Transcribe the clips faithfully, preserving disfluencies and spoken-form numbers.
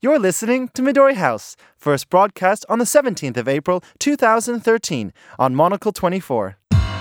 You're listening to Midori House, first broadcast on the seventeenth of April, two thousand thirteen, on Monocle twenty-four.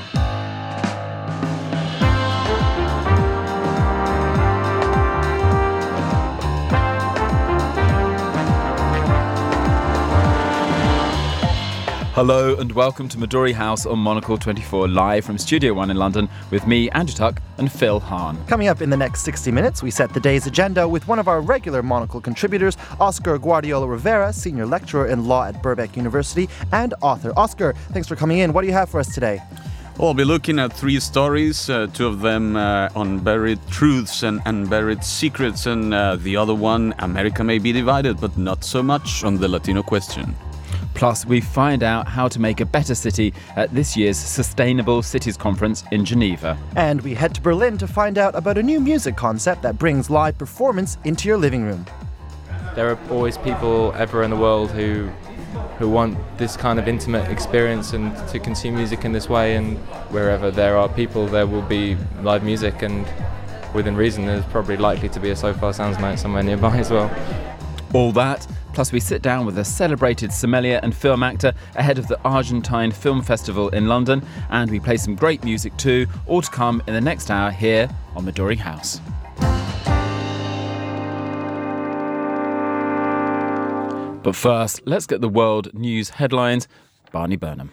Hello and welcome to Midori House on Monocle twenty-four, live from Studio One in London with me, Andrew Tuck, and Phil Hahn. Coming up in the next sixty minutes, we set the day's agenda with one of our regular Monocle contributors, Oscar Guardiola Rivera, Senior Lecturer in Law at Birkbeck University and author. Oscar, thanks for coming in. What do you have for us today? Well, I'll be looking at three stories, uh, two of them uh, on buried truths and unburied secrets, and uh, the other one, America may be divided, but not so much on the Latino question. Plus, we find out how to make a better city at this year's Sustainable Cities Conference in Geneva. And we head to Berlin to find out about a new music concept that brings live performance into your living room. There are always people everywhere in the world who who want this kind of intimate experience and to consume music in this way, and wherever there are people, there will be live music, and within reason there's probably likely to be a So Far Sounds night somewhere nearby as well. All that, plus we sit down with a celebrated sommelier and film actor ahead of the Argentine Film Festival in London, and we play some great music too, all to come in the next hour here on Midori House. But first, let's get the world news headlines. Barney Burnham.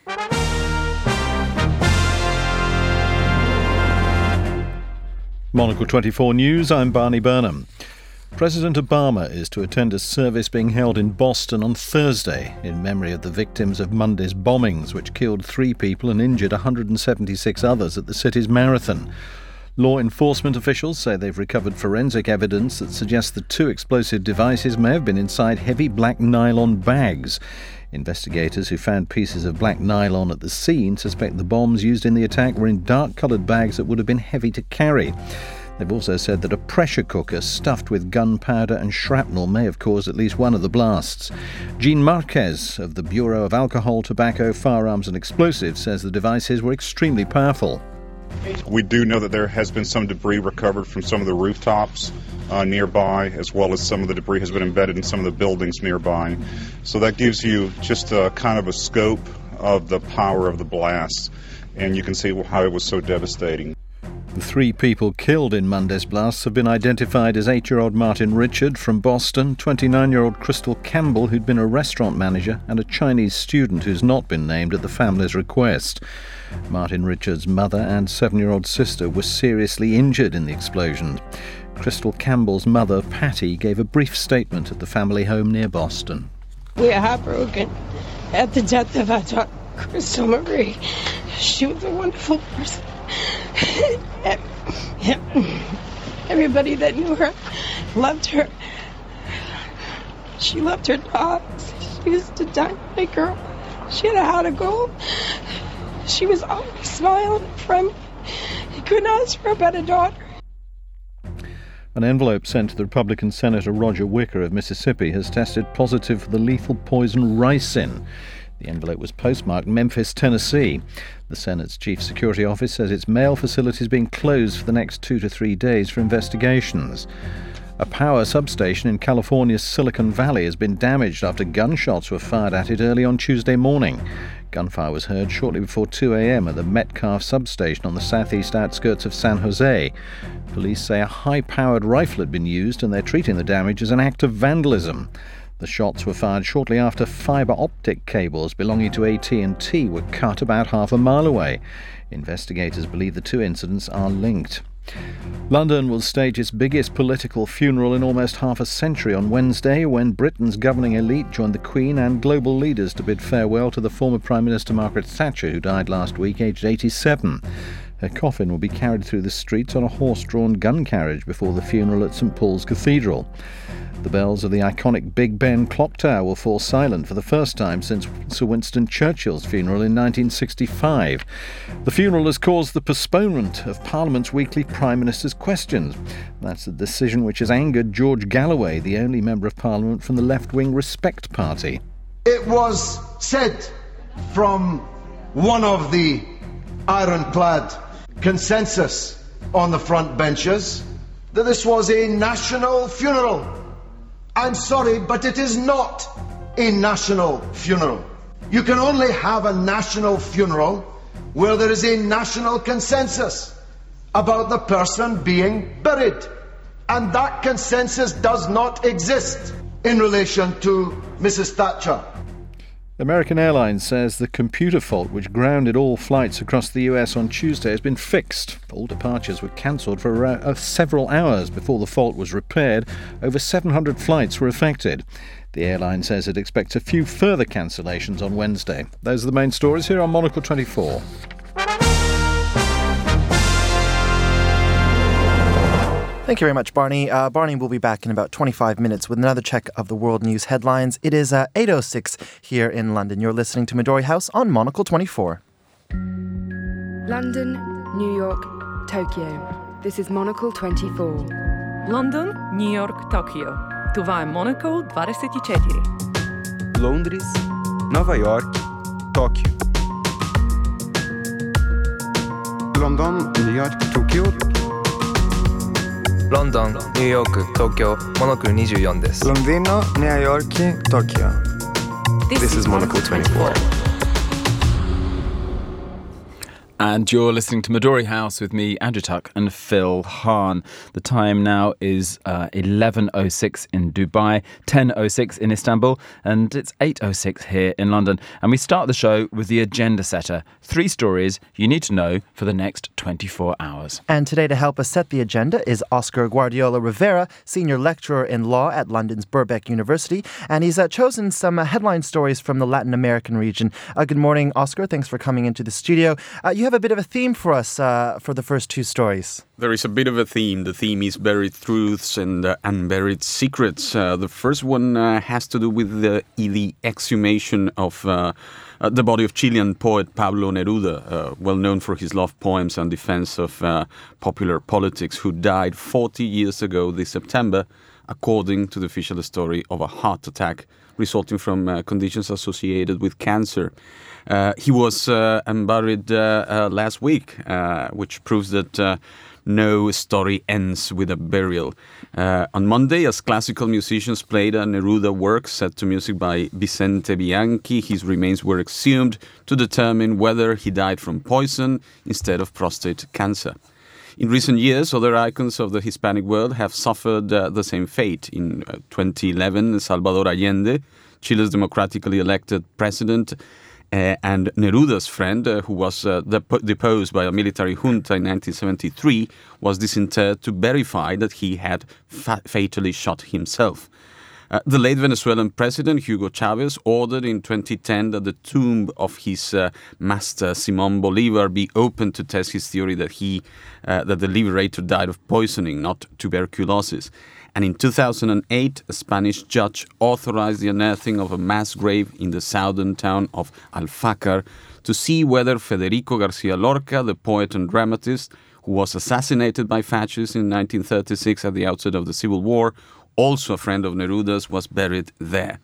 Monocle twenty-four News, I'm Barney Burnham. President Obama is to attend a service being held in Boston on Thursday in memory of the victims of Monday's bombings, which killed three people and injured one hundred seventy-six others at the city's marathon. Law enforcement officials say they've recovered forensic evidence that suggests the two explosive devices may have been inside heavy black nylon bags. Investigators who found pieces of black nylon at the scene suspect the bombs used in the attack were in dark-coloured bags that would have been heavy to carry. They've also said that a pressure cooker stuffed with gunpowder and shrapnel may have caused at least one of the blasts. Jean Marquez of the Bureau of Alcohol, Tobacco, Firearms and Explosives says the devices were extremely powerful. We do know that there has been some debris recovered from some of the rooftops uh, nearby, as well as some of the debris has been embedded in some of the buildings nearby. So that gives you just a kind of a scope of the power of the blast, and you can see how it was so devastating. The three people killed in Monday's blasts have been identified as eight-year-old Martin Richard from Boston, twenty-nine-year-old Crystal Campbell, who'd been a restaurant manager, and a Chinese student who's not been named at the family's request. Martin Richard's mother and seven-year-old sister were seriously injured in the explosion. Crystal Campbell's mother, Patty, gave a brief statement at the family home near Boston. We are heartbroken at the death of our daughter, Crystal Marie. She was a wonderful person. Everybody that knew her loved her. She loved her dogs. She was a dynamite girl. She had a heart of gold. She was always smiling and friendly. You couldn't ask for a better daughter. An envelope sent to the Republican Senator Roger Wicker of Mississippi has tested positive for the lethal poison ricin. The envelope was postmarked Memphis, Tennessee. The Senate's Chief Security Office says its mail facility is being closed for the next two to three days for investigations. A power substation in California's Silicon Valley has been damaged after gunshots were fired at it early on Tuesday morning. Gunfire was heard shortly before two a.m. at the Metcalf substation on the southeast outskirts of San Jose. Police say a high-powered rifle had been used, and they're treating the damage as an act of vandalism. The shots were fired shortly after fibre optic cables belonging to A T and T were cut about half a mile away. Investigators believe the two incidents are linked. London will stage its biggest political funeral in almost half a century on Wednesday, when Britain's governing elite joined the Queen and global leaders to bid farewell to the former Prime Minister Margaret Thatcher, who died last week aged eighty-seven. Her coffin will be carried through the streets on a horse-drawn gun carriage before the funeral at St Paul's Cathedral. The bells of the iconic Big Ben clock tower will fall silent for the first time since Sir Winston Churchill's funeral in nineteen sixty-five. The funeral has caused the postponement of Parliament's weekly Prime Minister's Questions. That's a decision which has angered George Galloway, the only Member of Parliament from the left-wing Respect Party. It was said from one of the ironclad consensus on the front benches that this was a national funeral I'm sorry, but it is not a national funeral. You can only have a national funeral where there is a national consensus about the person being buried. And that consensus does not exist in relation to Missus Thatcher. American Airlines says the computer fault which grounded all flights across the U S on Tuesday has been fixed. All departures were cancelled for around, uh, several hours before the fault was repaired. Over seven hundred flights were affected. The airline says it expects a few further cancellations on Wednesday. Those are the main stories here on Monocle twenty-four. Thank you very much, Barney. Uh, Barney will be back in about twenty-five minutes with another check of the world news headlines. It is uh, eight oh six here in London. You're listening to Midori House on Monocle twenty-four. London, New York, Tokyo. This is Monocle twenty-four. London, New York, Tokyo. Това е Monocle двадесет и четири. Londres, Nova York, Tóquio. London, New York, Tokyo. London, New York, Tokyo, Monocle にじゅうよんです。 Londino, New York, Tokyo. This, This is Monocle twenty-four. And you're listening to Midori House with me, Andrew Tuck, and Phil Hahn. The time now is uh, eleven oh six in Dubai, ten oh six in Istanbul, and it's eight oh six here in London. And we start the show with the agenda setter. Three stories you need to know for the next twenty-four hours. And today to help us set the agenda is Oscar Guardiola Rivera, senior lecturer in law at London's Birkbeck University. And he's uh, chosen some uh, headline stories from the Latin American region. Uh, good morning, Oscar. Thanks for coming into the studio. Uh, you have a bit of a theme for us uh, for the first two stories. There is a bit of a theme. The theme is buried truths and uh, unburied secrets. Uh, the first one uh, has to do with the, the exhumation of uh, uh, the body of Chilean poet Pablo Neruda, uh, well known for his love poems and defense of uh, popular politics, who died forty years ago this September, according to the official story of a heart attack resulting from uh, conditions associated with cancer. Uh, he was uh, unburied uh, uh, last week, uh, which proves that uh, no story ends with a burial. Uh, on Monday, as classical musicians played a Neruda work set to music by Vicente Bianchi, his remains were exhumed to determine whether he died from poison instead of prostate cancer. In recent years, other icons of the Hispanic world have suffered uh, the same fate. In uh, twenty eleven, Salvador Allende, Chile's democratically elected president, uh, and Neruda's friend, uh, who was uh, dep- deposed by a military junta in nineteen seventy-three, was disinterred to verify that he had fa- fatally shot himself. Uh, the late Venezuelan president, Hugo Chavez, ordered in twenty ten that the tomb of his uh, master, Simón Bolívar, be opened to test his theory that he, uh, that the liberator died of poisoning, not tuberculosis. And in two thousand eight, a Spanish judge authorized the unearthing of a mass grave in the southern town of Alfácar to see whether Federico García Lorca, the poet and dramatist, who was assassinated by fascists in nineteen thirty-six at the outset of the Civil War, also a friend of Neruda's, was buried there.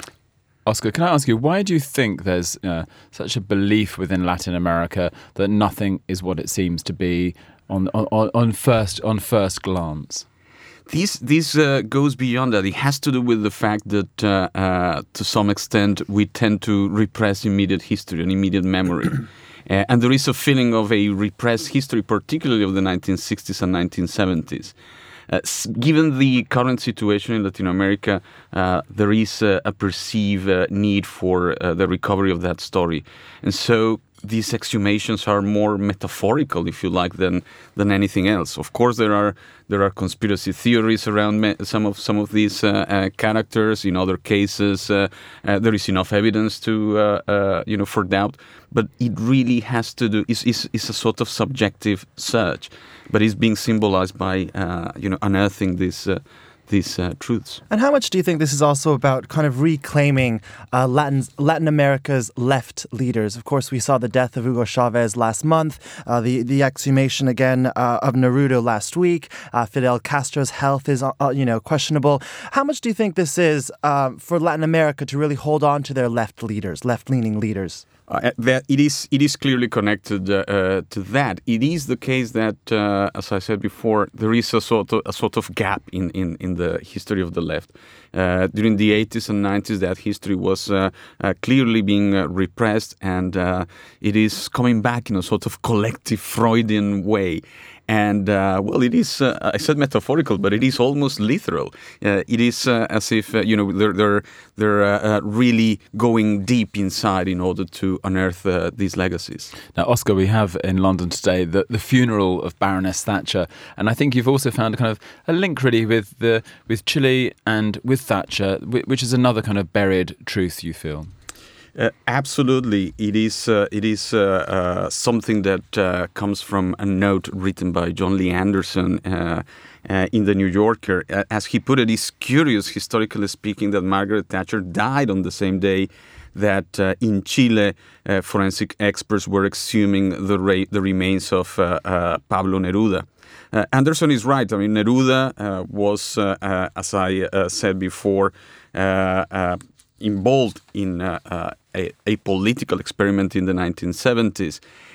Oscar, can I ask you, why do you think there's uh, such a belief within Latin America that nothing is what it seems to be on on, on first on first glance? This this uh, goes beyond that. It has to do with the fact that, uh, uh, to some extent, we tend to repress immediate history and immediate memory. uh, and there is a feeling of a repressed history, particularly of the nineteen sixties and nineteen seventies. Uh, given the current situation in Latin America, uh, there is uh, a perceived uh, need for uh, the recovery of that story. And so these exhumations are more metaphorical, if you like, than than anything else. Of course, there are there are conspiracy theories around me- some of some of these uh, uh, characters. In other cases, uh, uh, there is enough evidence to uh, uh, you know for doubt. But it really has to do is is is a sort of subjective search, but it's being symbolized by uh, you know unearthing this. Uh, these uh, truths. And how much do you think this is also about kind of reclaiming uh, Latin, Latin America's left leaders? Of course, we saw the death of Hugo Chavez last month, uh, the, the exhumation again uh, of Neruda last week. Uh, Fidel Castro's health is, uh, you know, questionable. How much do you think this is uh, for Latin America to really hold on to their left leaders, left-leaning leaders? Uh, that it is it is clearly connected uh, uh, to that. It is the case that, uh, as I said before, there is a sort of a sort of gap in, in, in the history of the left. Uh, during the eighties and nineties, that history was uh, uh, clearly being uh, repressed, and uh, it is coming back in a sort of collective Freudian way. And, uh, well, it is, uh, I said metaphorical, but it is almost literal. Uh, it is uh, as if, uh, you know, they're, they're, they're uh, uh, really going deep inside in order to unearth uh, these legacies. Now, Oscar, we have in London today the, the funeral of Baroness Thatcher. And I think you've also found a kind of a link really with, the, with Chile and with Thatcher, which is another kind of buried truth, you feel. Uh, absolutely, it is. Uh, it is uh, uh, something that uh, comes from a note written by John Lee Anderson uh, uh, in the New Yorker. Uh, as he put it, it's curious, historically speaking, that Margaret Thatcher died on the same day that uh, in Chile, uh, forensic experts were exhuming the ra- the remains of uh, uh, Pablo Neruda. Uh, Anderson is right. I mean, Neruda uh, was, uh, uh, as I uh, said before, uh, uh, involved in uh, uh, a, a political experiment in the nineteen seventies.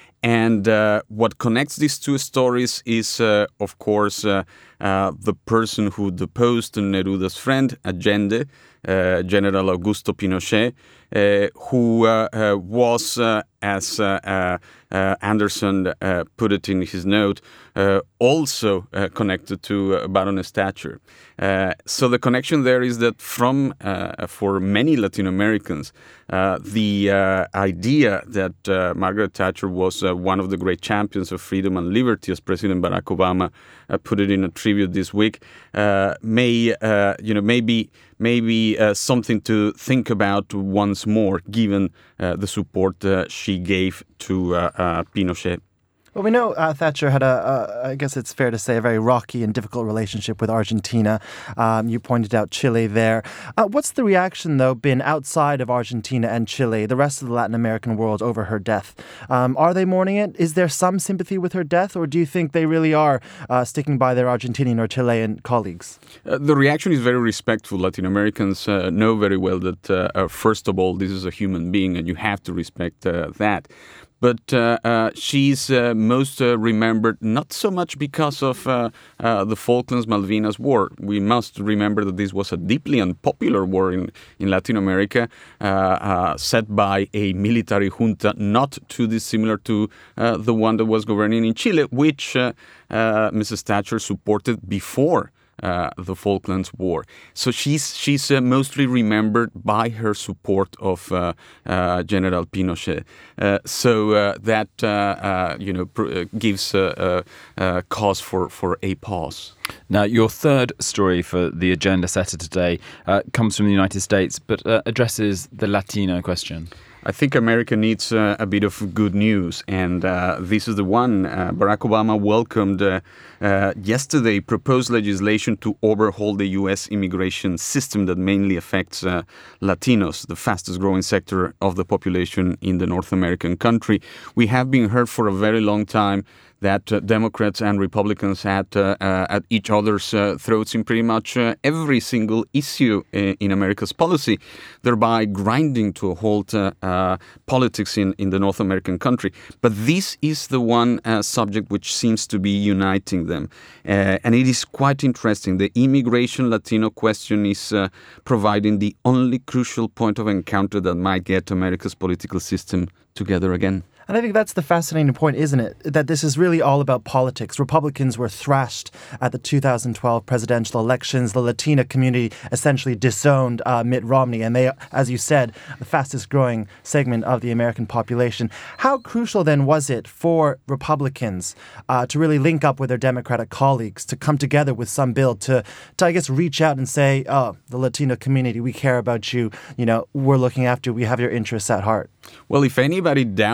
And uh, what connects these two stories is, uh, of course, uh, uh, the person who deposed Neruda's friend, Allende, uh, General Augusto Pinochet, uh, who uh, uh, was, uh, as uh, uh, uh, Anderson uh, put it in his note, uh, also uh, connected to uh, Baroness Thatcher. Uh, so the connection there is that from, uh, for many Latin Americans, uh, the uh, idea that uh, Margaret Thatcher was uh, one of the great champions of freedom and liberty, as President Barack Obama uh, put it in a tribute this week, uh, may, uh, you know, maybe maybe uh, something to think about once more, given uh, the support uh, she gave to uh, uh, Pinochet. Well, we know uh, Thatcher had a, a, I guess it's fair to say, a very rocky and difficult relationship with Argentina. Um, you pointed out Chile there. Uh, what's the reaction, though, been outside of Argentina and Chile, the rest of the Latin American world, over her death? Um, are they mourning it? Is there some sympathy with her death, or do you think they really are uh, sticking by their Argentinian or Chilean colleagues? Uh, the reaction is very respectful. Latin Americans uh, know very well that, uh, uh, first of all, this is a human being, and you have to respect uh, that. But uh, uh, she's uh, most uh, remembered not so much because of uh, uh, the Falklands-Malvinas War. We must remember that this was a deeply unpopular war in, in Latin America, uh, uh, set by a military junta not too dissimilar to uh, the one that was governing in Chile, which uh, uh, Missus Thatcher supported before Uh, the Falklands War. So she's she's uh, mostly remembered by her support of uh, uh, General Pinochet. Uh, so uh, that uh, uh, you know pr- uh, gives uh, uh, uh, cause for, for a pause. Now, your third story for the agenda setter today uh, comes from the United States, but uh, addresses the Latino question. I think America needs uh, a bit of good news, and uh, this is the one. Uh, Barack Obama welcomed uh, uh, yesterday proposed legislation to overhaul the U S immigration system that mainly affects uh, Latinos, the fastest growing sector of the population in the North American country. We have been heard for a very long time that uh, Democrats and Republicans had uh, uh, at each other's uh, throats in pretty much uh, every single issue uh, in America's policy, thereby grinding to a halt uh, uh, politics in, in the North American country. But this is the one uh, subject which seems to be uniting them. Uh, and it is quite interesting. The immigration Latino question is uh, providing the only crucial point of encounter that might get America's political system together again. And I think that's the fascinating point, isn't it? That this is really all about politics. Republicans were thrashed at the two thousand twelve presidential elections. The Latina community essentially disowned uh, Mitt Romney. And they, as you said, the fastest growing segment of the American population. How crucial then was it for Republicans uh, to really link up with their Democratic colleagues, to come together with some bill, to, to, I guess, reach out and say, oh, the Latino community, we care about you. You know, we're looking after you. We have your interests at heart. Well, if anybody doubted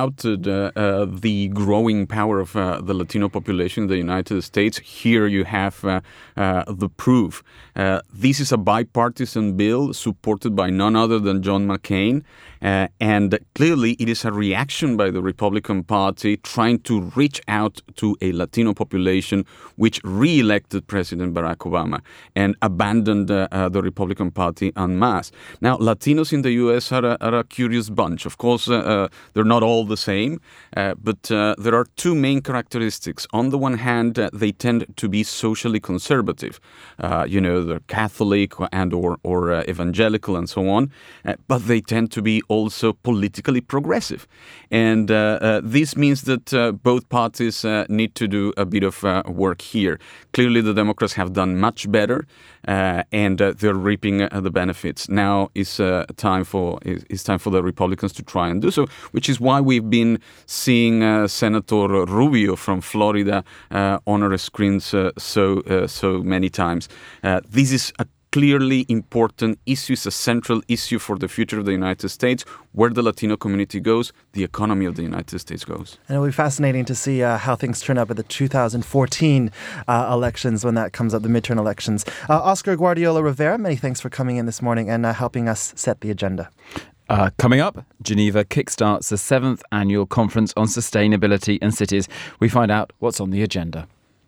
mentioned uh, uh, the growing power of uh, the Latino population in the United States. Here you have uh, uh, the proof. Uh, this is a bipartisan bill supported by none other than John McCain. Uh, and clearly it is a reaction by the Republican Party trying to reach out to a Latino population which re-elected President Barack Obama and abandoned uh, uh, the Republican Party en masse. Now, Latinos in the U S are a, are a curious bunch. Of course, uh, uh, they're not all the same, uh, but uh, there are two main characteristics. On the one hand, uh, they tend to be socially conservative. Uh, you know, they're Catholic and or, or uh, evangelical and so on, uh, but they tend to be also politically progressive. And uh, uh, this means that uh, both parties uh, need to do a bit of uh, work here. Clearly, the Democrats have done much better, uh, and uh, they're reaping uh, the benefits. Now is uh, time for is, is time for the Republicans to try and do so, which is why we've been seeing uh, Senator Rubio from Florida uh, on our screens uh, so uh, so many times. Uh, this is a clearly important issue, is a central issue for the future of the United States. Where the Latino community goes, the economy of the United States goes. And it'll be fascinating to see uh, how things turn up at the two thousand fourteen uh, elections when that comes up, the midterm elections. Uh, Oscar Guardiola Rivera, many thanks for coming in this morning and uh, helping us set the agenda. Uh, coming up, Geneva kickstarts the seventh annual Conference on Sustainability and Cities. We find out what's on the agenda.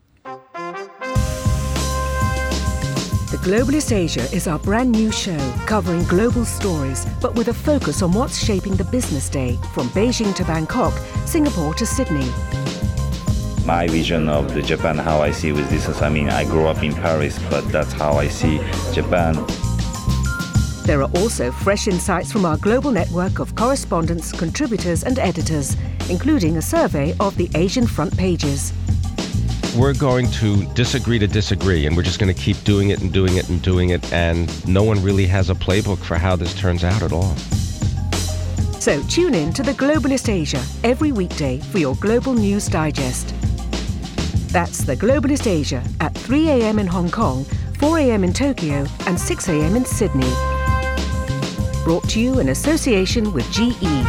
The Globalist Asia is our brand new show covering global stories, but with a focus on what's shaping the business day from Beijing to Bangkok, Singapore to Sydney. My vision of the Japan, how I see with this, is, I mean, I grew up in Paris, but that's how I see Japan. There are also fresh insights from our global network of correspondents, contributors and editors, including a survey of the Asian front pages. We're going to disagree to disagree, and we're just going to keep doing it and doing it and doing it, and no one really has a playbook for how this turns out at all. So tune in to the Globalist Asia every weekday for your global news digest. That's the Globalist Asia at three a.m. in Hong Kong, four a.m. in Tokyo and six a.m. in Sydney. Brought to you in association with G E.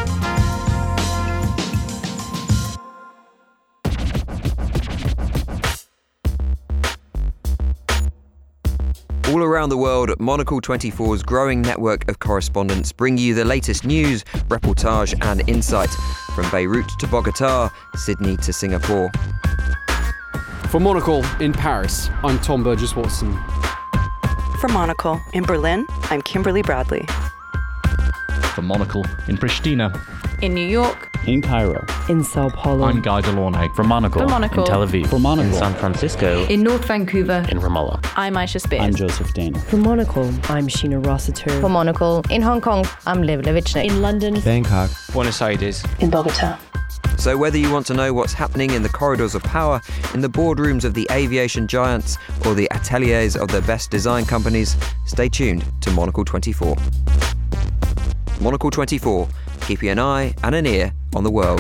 All around the world, Monocle twenty-four's growing network of correspondents bring you the latest news, reportage and insight from Beirut to Bogota, Sydney to Singapore. For Monocle in Paris, I'm Tom Burgess-Watson. For Monocle in Berlin, I'm Kimberly Bradley. For Monocle in Pristina. In New York. In Cairo. In Sao Paulo. I'm Guy Delaunay. For Monocle. For Monocle. In Tel Aviv. For Monocle. In San Francisco. In North Vancouver. In Ramallah. I'm Aisha Spears. I'm Joseph Dana. For Monocle, I'm Sheena Rossiter. For Monocle in Hong Kong, I'm Liv Levichnik. In London. Bangkok. Buenos Aires. In Bogota. So whether you want to know what's happening in the corridors of power, in the boardrooms of the aviation giants, or the ateliers of the best design companies, stay tuned to Monocle twenty-four. Monocle twenty-four, keeping an eye and an ear on the world.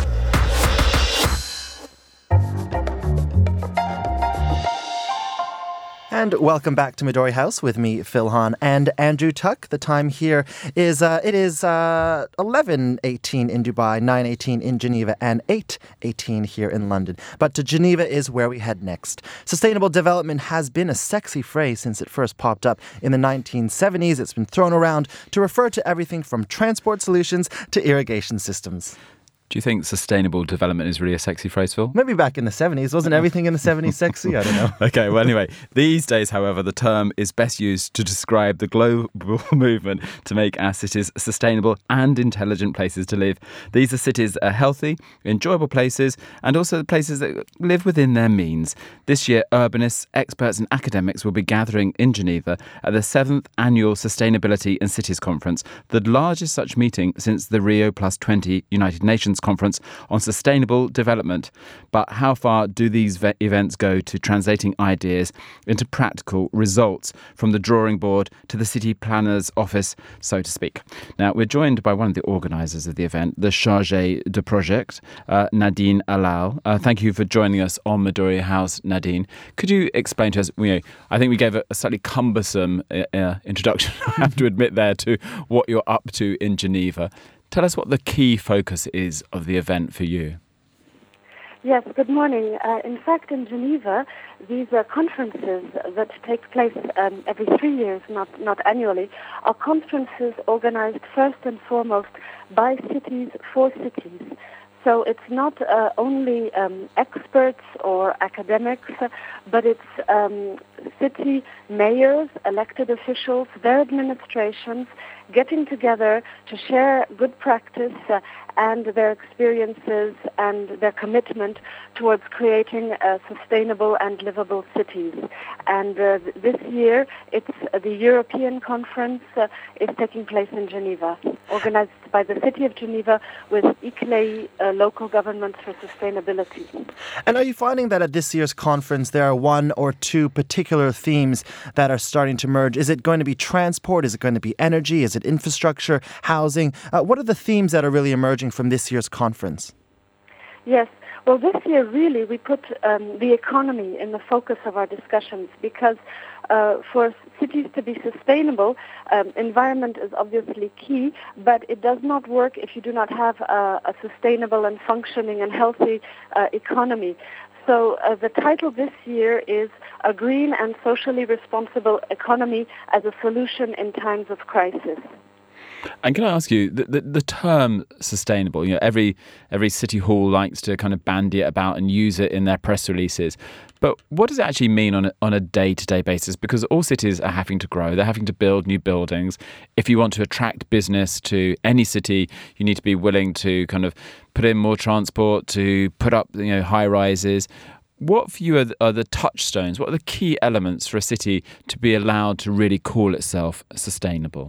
And welcome back to Midori House with me, Phil Hahn, and Andrew Tuck. The time here is, uh, it is uh, eleven eighteen in Dubai, nine eighteen in Geneva, and eight eighteen here in London. But to Geneva is where we head next. Sustainable development has been a sexy phrase since it first popped up in the nineteen seventies. It's been thrown around to refer to everything from transport solutions to irrigation systems. Do you think sustainable development is really a sexy phrase, Phil? Maybe back in the seventies. Wasn't everything in the seventies sexy? I don't know. Okay, well, anyway, these days, however, the term is best used to describe the global movement to make our cities sustainable and intelligent places to live. These are cities that are healthy, enjoyable places, and also places that live within their means. This year, urbanists, experts, and academics will be gathering in Geneva at the seventh Annual Sustainability and Cities Conference, the largest such meeting since the Rio Plus twenty United Nations Conference on Sustainable Development. But how far do these ve- events go to translating ideas into practical results from the drawing board to the city planner's office, so to speak? Now, we're joined by one of the organisers of the event, the Chargée de Projet, uh, Nadine Alal. Uh, thank you for joining us on Midori House, Nadine. Could you explain to us, you know, I think we gave a, a slightly cumbersome uh, uh, introduction, I have to admit there, to what you're up to in Geneva. Tell us what the key focus is of the event for you. Yes, good morning. Uh, in fact, in Geneva, these are conferences that take place um, every three years, not, not annually, are conferences organized first and foremost by cities for cities. So it's not uh, only um, experts or academics, but it's um, city mayors, elected officials, their administrations, getting together to share good practice uh, and their experiences and their commitment towards creating uh, sustainable and livable cities. And uh, this year, it's uh, the European Conference uh, is taking place in Geneva, organized by the City of Geneva with I C L E I, uh, local governments for sustainability. And are you finding that at this year's conference there are one or two particular themes that are starting to merge? Is it going to be transport? Is it going to be energy? Is it infrastructure, housing? Uh, what are the themes that are really emerging from this year's conference? Yes. Well, this year, really, we put um, the economy in the focus of our discussions because uh, for cities to be sustainable, um, environment is obviously key, but it does not work if you do not have a, a sustainable and functioning and healthy uh, economy. So uh, the title this year is A Green and Socially Responsible Economy as a Solution in Times of Crisis. And can I ask you, the, the, the term sustainable, you know, every every city hall likes to kind of bandy it about and use it in their press releases. But what does it actually mean on a, on a day-to-day basis? Because all cities are having to grow. They're having to build new buildings. If you want to attract business to any city, you need to be willing to kind of put in more transport, to put up, you know, high-rises. What for you are the, are the touchstones? What are the key elements for a city to be allowed to really call itself sustainable?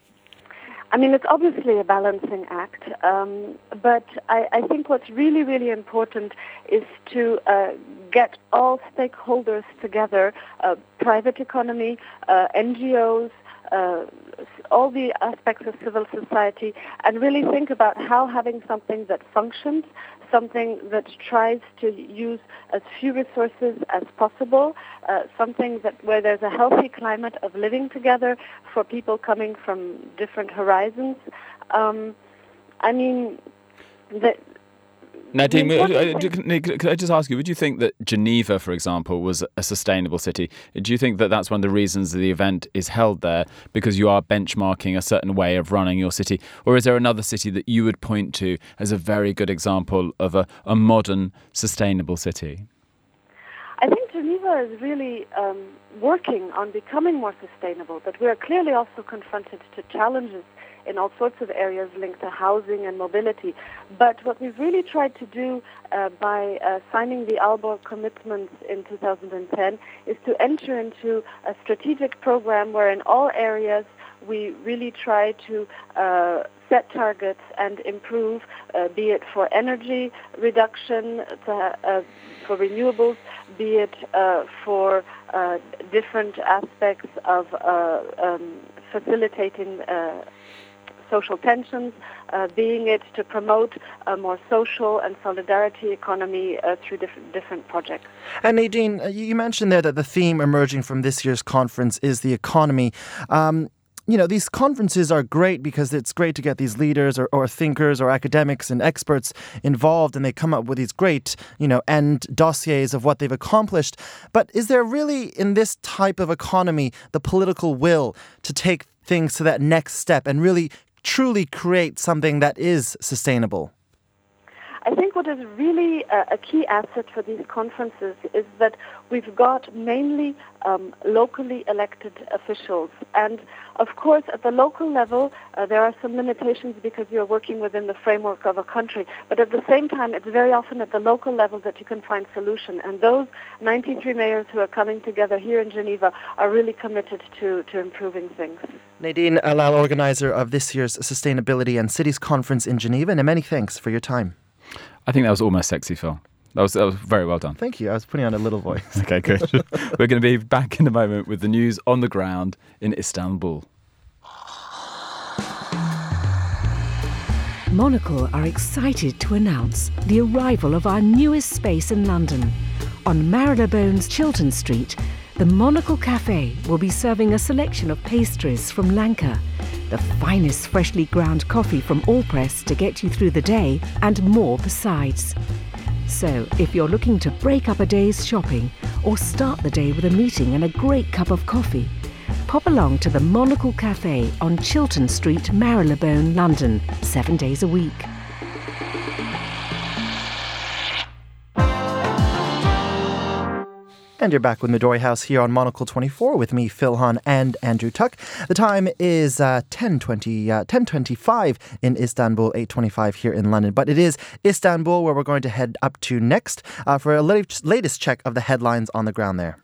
I mean, it's obviously a balancing act, um, but I, I think what's really, really important is to uh, get all stakeholders together, uh, private economy, uh, N G Os, uh, all the aspects of civil society, and really think about how having something that functions, something that tries to use as few resources as possible, uh, something that where there's a healthy climate of living together for people coming from different horizons. Um, I mean, the, Nadine, could I just ask you, would you think that Geneva, for example, was a sustainable city? Do you think that that's one of the reasons the event is held there, because you are benchmarking a certain way of running your city? Or is there another city that you would point to as a very good example of a, a modern, sustainable city? I think Geneva is really um, working on becoming more sustainable, but we are clearly also confronted to challenges in all sorts of areas linked to housing and mobility. But what we've really tried to do uh, by uh, signing the Aalborg commitments in two thousand ten is to enter into a strategic program where in all areas we really try to uh, set targets and improve, uh, be it for energy reduction, to, uh, for renewables, be it uh, for uh, different aspects of uh, um, facilitating uh, social tensions, uh, being it to promote a more social and solidarity economy uh, through different, different projects. And Nadine, you mentioned there that the theme emerging from this year's conference is the economy. Um, you know, these conferences are great because it's great to get these leaders or, or thinkers or academics and experts involved, and they come up with these great, you know, end dossiers of what they've accomplished. But is there really, in this type of economy, the political will to take things to that next step and really truly create something that is sustainable? I think what is really a, a key asset for these conferences is that we've got mainly um, locally elected officials. And of course, at the local level, uh, there are some limitations because you're working within the framework of a country. But at the same time, it's very often at the local level that you can find solution. And those ninety-three mayors who are coming together here in Geneva are really committed to, to improving things. Nadine Alal, organizer of this year's Sustainability and Cities Conference in Geneva, and many thanks for your time. I think that was almost sexy, Phil. That was, that was very well done. Thank you. I was putting on a little voice. Okay, good. We're going to be back in a moment with the news on the ground in Istanbul. Monocle are excited to announce the arrival of our newest space in London. On Marylebone's Chiltern Street, the Monocle Cafe will be serving a selection of pastries from Lanka, the finest freshly ground coffee from Allpress to get you through the day, and more besides. So, if you're looking to break up a day's shopping or start the day with a meeting and a great cup of coffee, pop along to the Monocle Cafe on Chiltern Street, Marylebone, London, seven days a week. And you're back with Midori House here on Monocle twenty-four with me, Phil Hahn, and Andrew Tuck. The time is uh, ten twenty, uh, ten twenty-five in Istanbul, eight twenty-five here in London. But it is Istanbul where we're going to head up to next uh, for a lat- latest check of the headlines on the ground there.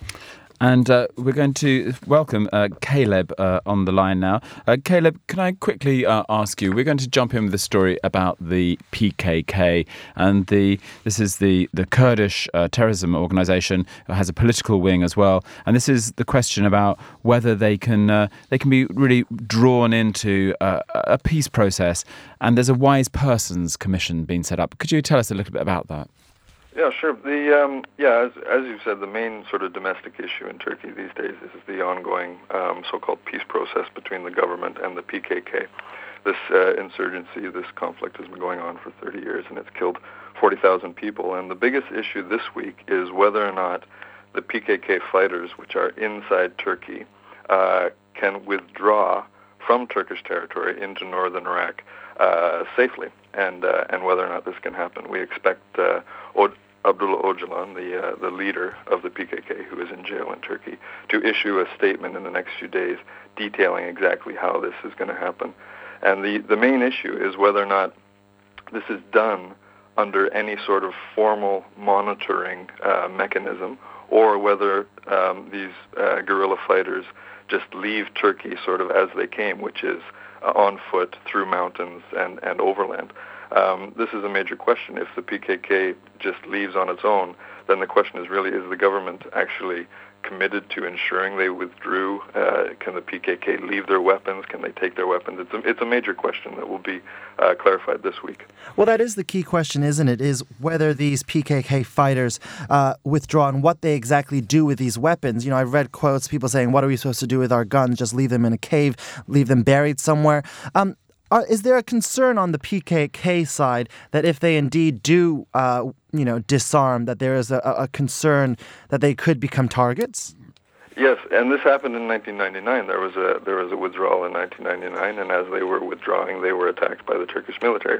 And uh, we're going to welcome uh, Caleb uh, on the line now. Uh, Caleb, can I quickly uh, ask you, we're going to jump in with a story about the P K K. And the this is the, the Kurdish uh, terrorism organisation. It has a political wing as well. And this is the question about whether they can uh, they can be really drawn into uh, a peace process. And there's a Wise Persons Commission being set up. Could you tell us a little bit about that? Yeah, sure. The um, yeah, as, as you said, the main sort of domestic issue in Turkey these days is the ongoing um, so-called peace process between the government and the P K K. This uh, insurgency, this conflict has been going on for thirty years, and it's killed forty thousand people. And the biggest issue this week is whether or not the P K K fighters, which are inside Turkey, uh, can withdraw from Turkish territory into northern Iraq uh, safely, and uh, and whether or not this can happen. We expect uh, Od- Abdullah Öcalan, the uh, the leader of the P K K, who is in jail in Turkey, to issue a statement in the next few days detailing exactly how this is going to happen. And the, the main issue is whether or not this is done under any sort of formal monitoring uh, mechanism, or whether um, these uh, guerrilla fighters just leave Turkey sort of as they came, which is uh, on foot through mountains and, and overland. Um, this is a major question. If the P K K just leaves on its own, then the question is really, is the government actually committed to ensuring they withdrew? Uh, can the P K K leave their weapons? Can they take their weapons? It's a, it's a major question that will be uh, clarified this week. Well, that is the key question, isn't it? Is whether these P K K fighters uh, withdraw and what they exactly do with these weapons. You know, I've read quotes, people saying, what are we supposed to do with our guns? Just leave them in a cave, leave them buried somewhere. Um, Uh, is there a concern on the P K K side that if they indeed do, uh, you know, disarm, that there is a, a concern that they could become targets? Yes, and this happened in nineteen ninety-nine. There was a there was a withdrawal in nineteen ninety-nine, and as they were withdrawing, they were attacked by the Turkish military.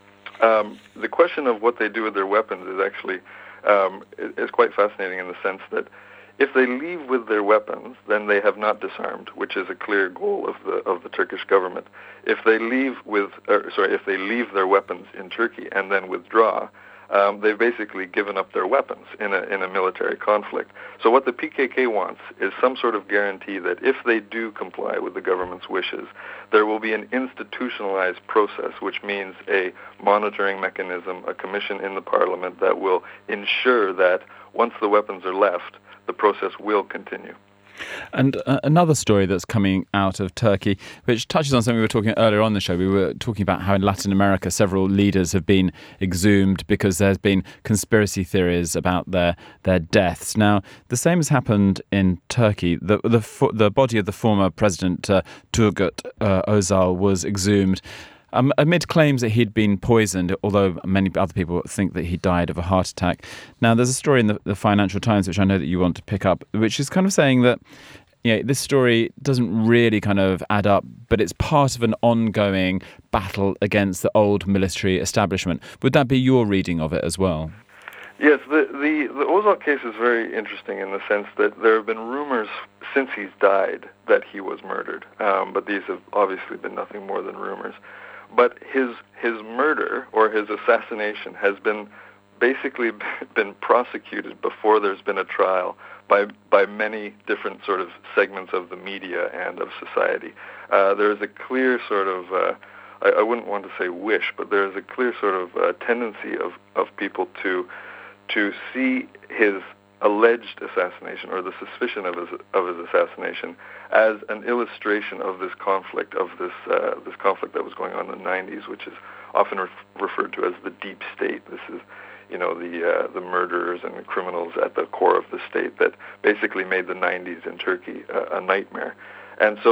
Um, the question of what they do with their weapons is actually um, is quite fascinating in the sense that if they leave with their weapons, then they have not disarmed, which is a clear goal of the of the Turkish government. If they leave with, or, sorry, if they leave their weapons in Turkey and then withdraw, um, they've basically given up their weapons in a in a military conflict. So what the P K K wants is some sort of guarantee that if they do comply with the government's wishes, there will be an institutionalized process, which means a monitoring mechanism, a commission in the parliament that will ensure that once the weapons are left, the process will continue. And uh, another story that's coming out of Turkey, which touches on something we were talking earlier on the show. We were talking about how in Latin America several leaders have been exhumed because there's been conspiracy theories about their their deaths. Now, the same has happened in Turkey. The the, the body of the former president uh, Turgut uh, Özal was exhumed. Um, amid claims that he'd been poisoned, although many other people think that he died of a heart attack. Now, there's a story in the, the Financial Times, which I know that you want to pick up, which is kind of saying that, you know, this story doesn't really kind of add up, but it's part of an ongoing battle against the old military establishment. Would that be your reading of it as well? Yes, the, the, the Özal case is very interesting in the sense that there have been rumors since he's died that he was murdered, um, but these have obviously been nothing more than rumors. But his his murder or his assassination has been basically been prosecuted before there's been a trial by by many different sort of segments of the media and of society. Uh, there is a clear sort of, uh, I, I wouldn't want to say wish, but there is a clear sort of uh, tendency of, of people to to see his alleged assassination or the suspicion of his of his assassination as an illustration of this conflict of this uh, this conflict that was going on in the nineties, which is often ref- referred to as the deep state. This is, you know, the uh, the murderers and the criminals at the core of the state that basically made the nineties in Turkey uh, a nightmare. And so,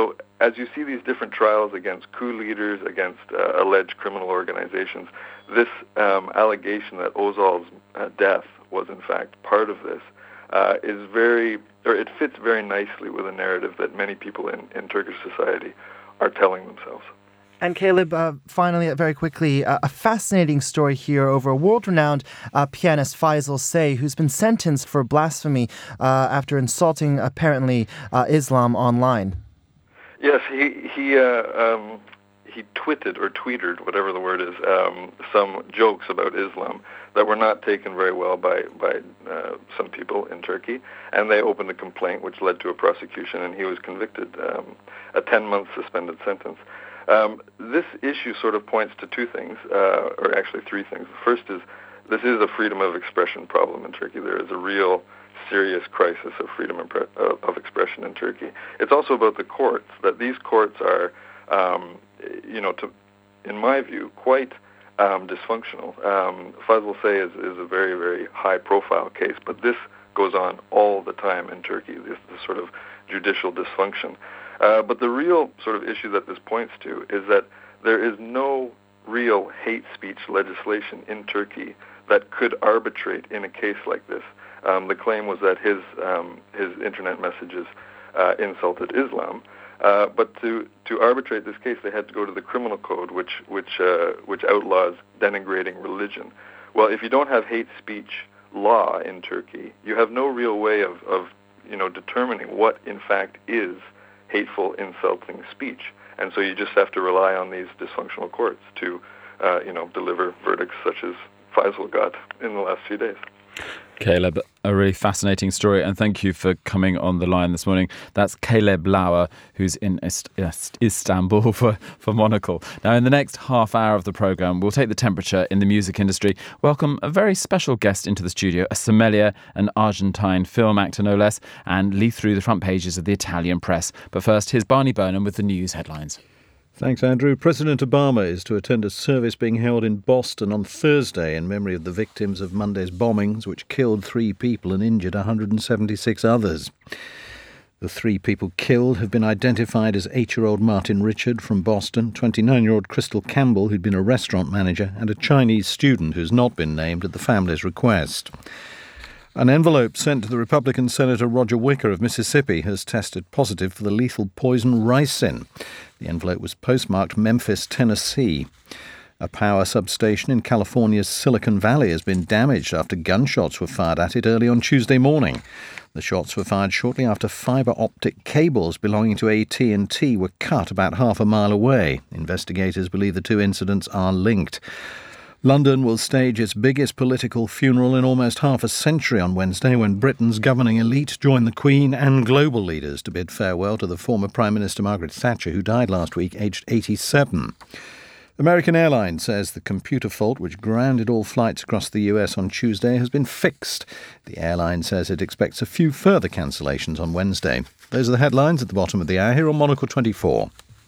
as you see these different trials against coup leaders, against uh, alleged criminal organizations, this um, allegation that Ozal's uh, death was in fact part of this uh, is very, or it fits very nicely with a narrative that many people in, in Turkish society are telling themselves. And Caleb, uh, finally, very quickly, uh, a fascinating story here over a world-renowned uh, pianist Faisal Say, who's been sentenced for blasphemy uh, after insulting, apparently, uh, Islam online. Yes, he he uh, um, he twitted or tweeted, whatever the word is, um, some jokes about Islam that were not taken very well by by uh, some people in Turkey, and they opened a complaint, which led to a prosecution, and he was convicted, um, a ten-month suspended sentence. Um, this issue sort of points to two things, uh, or actually three things. The first is this is a freedom of expression problem in Turkey. There is a real serious crisis of freedom of expression in Turkey. It's also about the courts, that these courts are, um, you know, to, in my view, quite um, dysfunctional. Um, Faisal Say is, is a very, very high-profile case, but this goes on all the time in Turkey, this, this sort of judicial dysfunction. Uh, but the real sort of issue that this points to is that there is no real hate speech legislation in Turkey that could arbitrate in a case like this. Um, the claim was that his um, his internet messages uh, insulted Islam, uh, but to, to arbitrate this case, they had to go to the criminal code, which which uh, which outlaws denigrating religion. Well, if you don't have hate speech law in Turkey, you have no real way of, of you know determining what in fact is hateful, insulting speech, and so you just have to rely on these dysfunctional courts to, uh, you know, deliver verdicts such as Faisal got in the last few days. Caleb, a really fascinating story, and thank you for coming on the line this morning. That's Caleb Lauer, who's in Ist- Ist- Istanbul for, for Monocle. Now, in the next half hour of the programme, we'll take the temperature in the music industry, welcome a very special guest into the studio, a sommelier, an Argentine film actor no less, and leaf through the front pages of the Italian press. But first, here's Barney Burnham with the news headlines. Thanks, Andrew. President Obama is to attend a service being held in Boston on Thursday in memory of the victims of Monday's bombings, which killed three people and injured one hundred seventy-six others. The three people killed have been identified as eight-year-old Martin Richard from Boston, twenty-nine-year-old Crystal Campbell, who'd been a restaurant manager, and a Chinese student who's not been named at the family's request. An envelope sent to the Republican Senator Roger Wicker of Mississippi has tested positive for the lethal poison ricin. The envelope was postmarked Memphis, Tennessee. A power substation in California's Silicon Valley has been damaged after gunshots were fired at it early on Tuesday morning. The shots were fired shortly after fibre optic cables belonging to A T and T were cut about half a mile away. Investigators believe the two incidents are linked. London will stage its biggest political funeral in almost half a century on Wednesday when Britain's governing elite join the Queen and global leaders to bid farewell to the former Prime Minister Margaret Thatcher, who died last week aged eighty-seven. American Airlines says the computer fault which grounded all flights across the U S on Tuesday has been fixed. The airline says it expects a few further cancellations on Wednesday. Those are the headlines at the bottom of the hour here on Monocle twenty-four.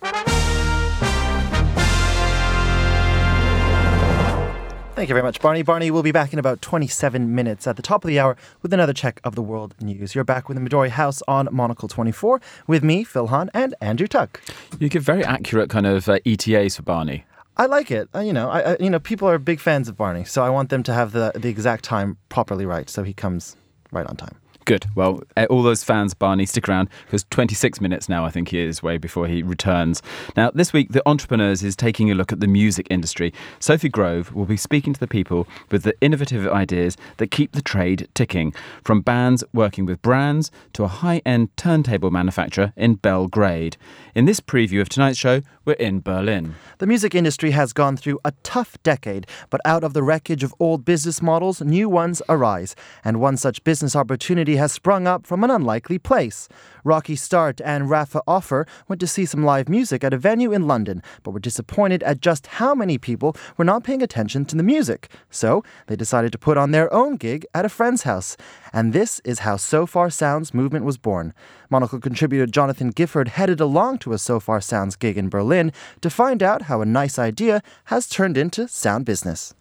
Thank you very much, Barney. Barney will be back in about twenty-seven minutes at the top of the hour with another check of the world news. You're back with the Midori House on Monocle twenty-four with me, Phil Hahn, and Andrew Tuck. You give very accurate kind of uh, E T As for Barney. I like it. Uh, you know, I, I, you know, people are big fans of Barney, so I want them to have the the exact time properly right, so he comes right on time. Good. Well, all those fans, Barney, stick around because twenty-six minutes now, I think he is way before he returns. Now, this week, The Entrepreneurs is taking a look at the music industry. Sophie Grove will be speaking to the people with the innovative ideas that keep the trade ticking, from bands working with brands to a high-end turntable manufacturer in Belgrade. In this preview of tonight's show, we're in Berlin. The music industry has gone through a tough decade, but out of the wreckage of old business models, new ones arise. And one such business opportunity has sprung up from an unlikely place. Rocky Start and Rafa Offer went to see some live music at a venue in London, but were disappointed at just how many people were not paying attention to the music. So they decided to put on their own gig at a friend's house. And this is how So Far Sounds movement was born. Monocle contributor Jonathan Gifford headed along to a So Far Sounds gig in Berlin to find out how a nice idea has turned into sound business.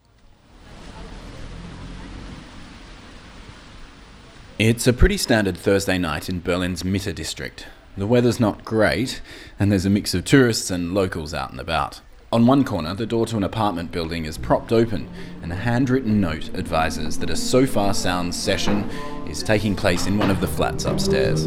It's a pretty standard Thursday night in Berlin's Mitte district. The weather's not great, and there's a mix of tourists and locals out and about. On one corner, the door to an apartment building is propped open, and a handwritten note advises that a So Far Sounds session is taking place in one of the flats upstairs.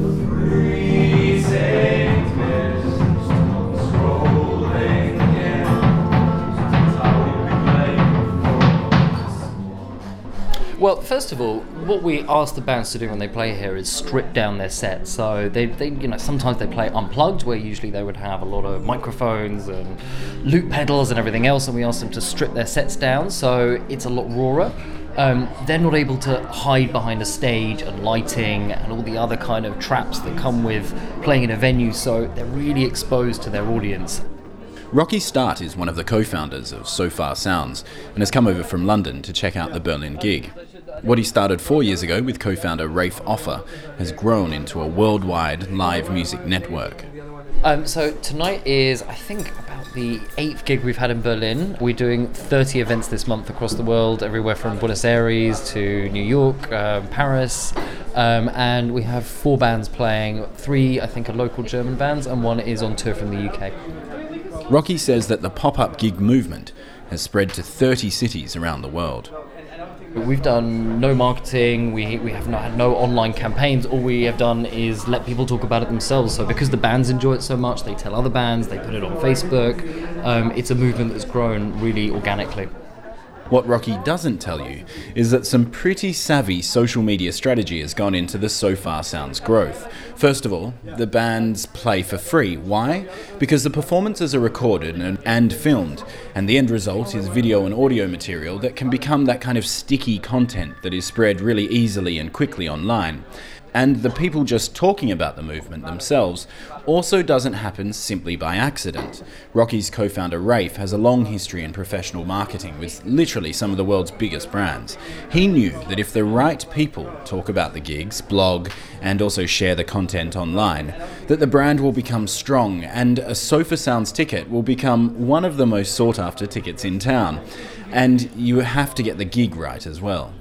Well, first of all, what we ask the bands to do when they play here is strip down their set. So they, they, you know, sometimes they play unplugged, where usually they would have a lot of microphones and loop pedals and everything else, and we ask them to strip their sets down, so it's a lot rawer. Um, they're not able to hide behind a stage and lighting and all the other kind of traps that come with playing in a venue, so they're really exposed to their audience. Rocky Start is one of the co-founders of So Far Sounds and has come over from London to check out the Berlin gig. What he started four years ago with co-founder Rafe Offer has grown into a worldwide live music network. Um, so tonight is, I think, about the eighth gig we've had in Berlin. We're doing thirty events this month across the world, everywhere from Buenos Aires to New York, uh, Paris, um, and we have four bands playing. Three, I think, are local German bands, and one is on tour from the U K. Rocky says that the pop-up gig movement has spread to thirty cities around the world. We've done no marketing, we we have not had no online campaigns. All we have done is let people talk about it themselves. So because the bands enjoy it so much, they tell other bands, they put it on Facebook. Um, it's a movement that's grown really organically. What Rocky doesn't tell you is that some pretty savvy social media strategy has gone into the So Far Sounds growth. First of all, the bands play for free. Why? Because the performances are recorded and, and filmed, and the end result is video and audio material that can become that kind of sticky content that is spread really easily and quickly online. And the people just talking about the movement themselves also doesn't happen simply by accident. Rocky's co-founder Rafe has a long history in professional marketing with literally some of the world's biggest brands. He knew that if the right people talk about the gigs, blog, and also share the content online, that the brand will become strong and a So Far Sounds ticket will become one of the most sought after tickets in town. And you have to get the gig right as well.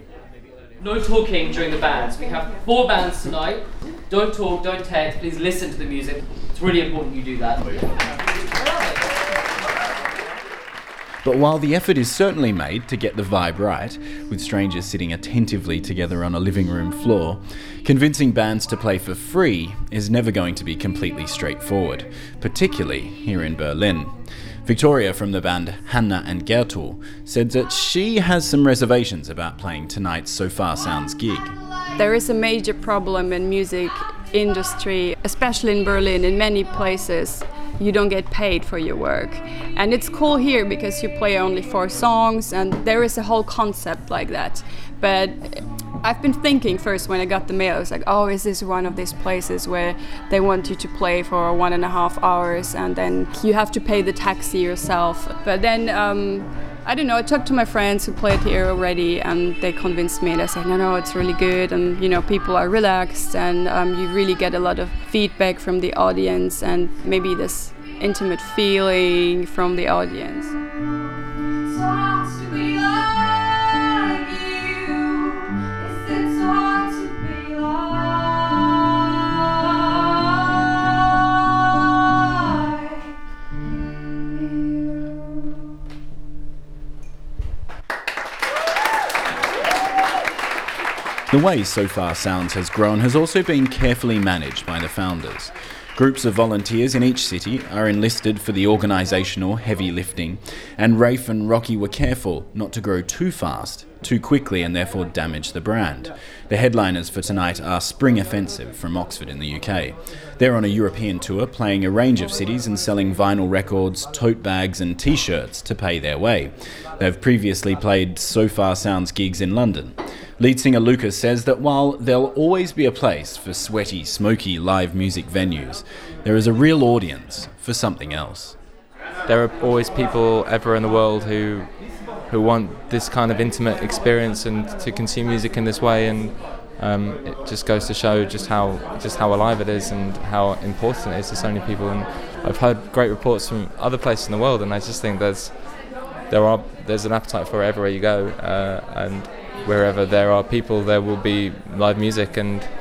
No talking during the bands. We have four bands tonight. Don't talk, don't text, please listen to the music. It's really important you do that. But while the effort is certainly made to get the vibe right, with strangers sitting attentively together on a living room floor, convincing bands to play for free is never going to be completely straightforward, particularly here in Berlin. Victoria from the band Hannah and Gertul said that she has some reservations about playing tonight's So Far Sounds gig. There is a major problem in music industry, especially in Berlin, in many places. You don't get paid for your work. And it's cool here because you play only four songs and there is a whole concept like that. But I've been thinking first when I got the mail, I was like, oh, is this one of these places where they want you to play for one and a half hours and then you have to pay the taxi yourself. But then, um, I don't know, I talked to my friends who played here already and they convinced me. They said, no, no, it's really good and, you know, people are relaxed and um, you really get a lot of feedback from the audience and maybe this intimate feeling from the audience. The way So Far Sounds has grown has also been carefully managed by the founders. Groups of volunteers in each city are enlisted for the organisational heavy lifting, and Rafe and Rocky were careful not to grow too fast, too quickly, and therefore damage the brand. The headliners for tonight are Spring Offensive from Oxford in the U K. They're on a European tour, playing a range of cities and selling vinyl records, tote bags and t-shirts to pay their way. They've previously played So Far Sounds gigs in London. Lead singer Lucas says that while there'll always be a place for sweaty, smoky live music venues, there is a real audience for something else. There are always people everywhere in the world who who want this kind of intimate experience and to consume music in this way, and um, it just goes to show just how just how alive it is and how important it is to so many people. And I've heard great reports from other places in the world, and I just think there's there are there's an appetite for it everywhere you go, uh, and wherever there are people, there will be live music, and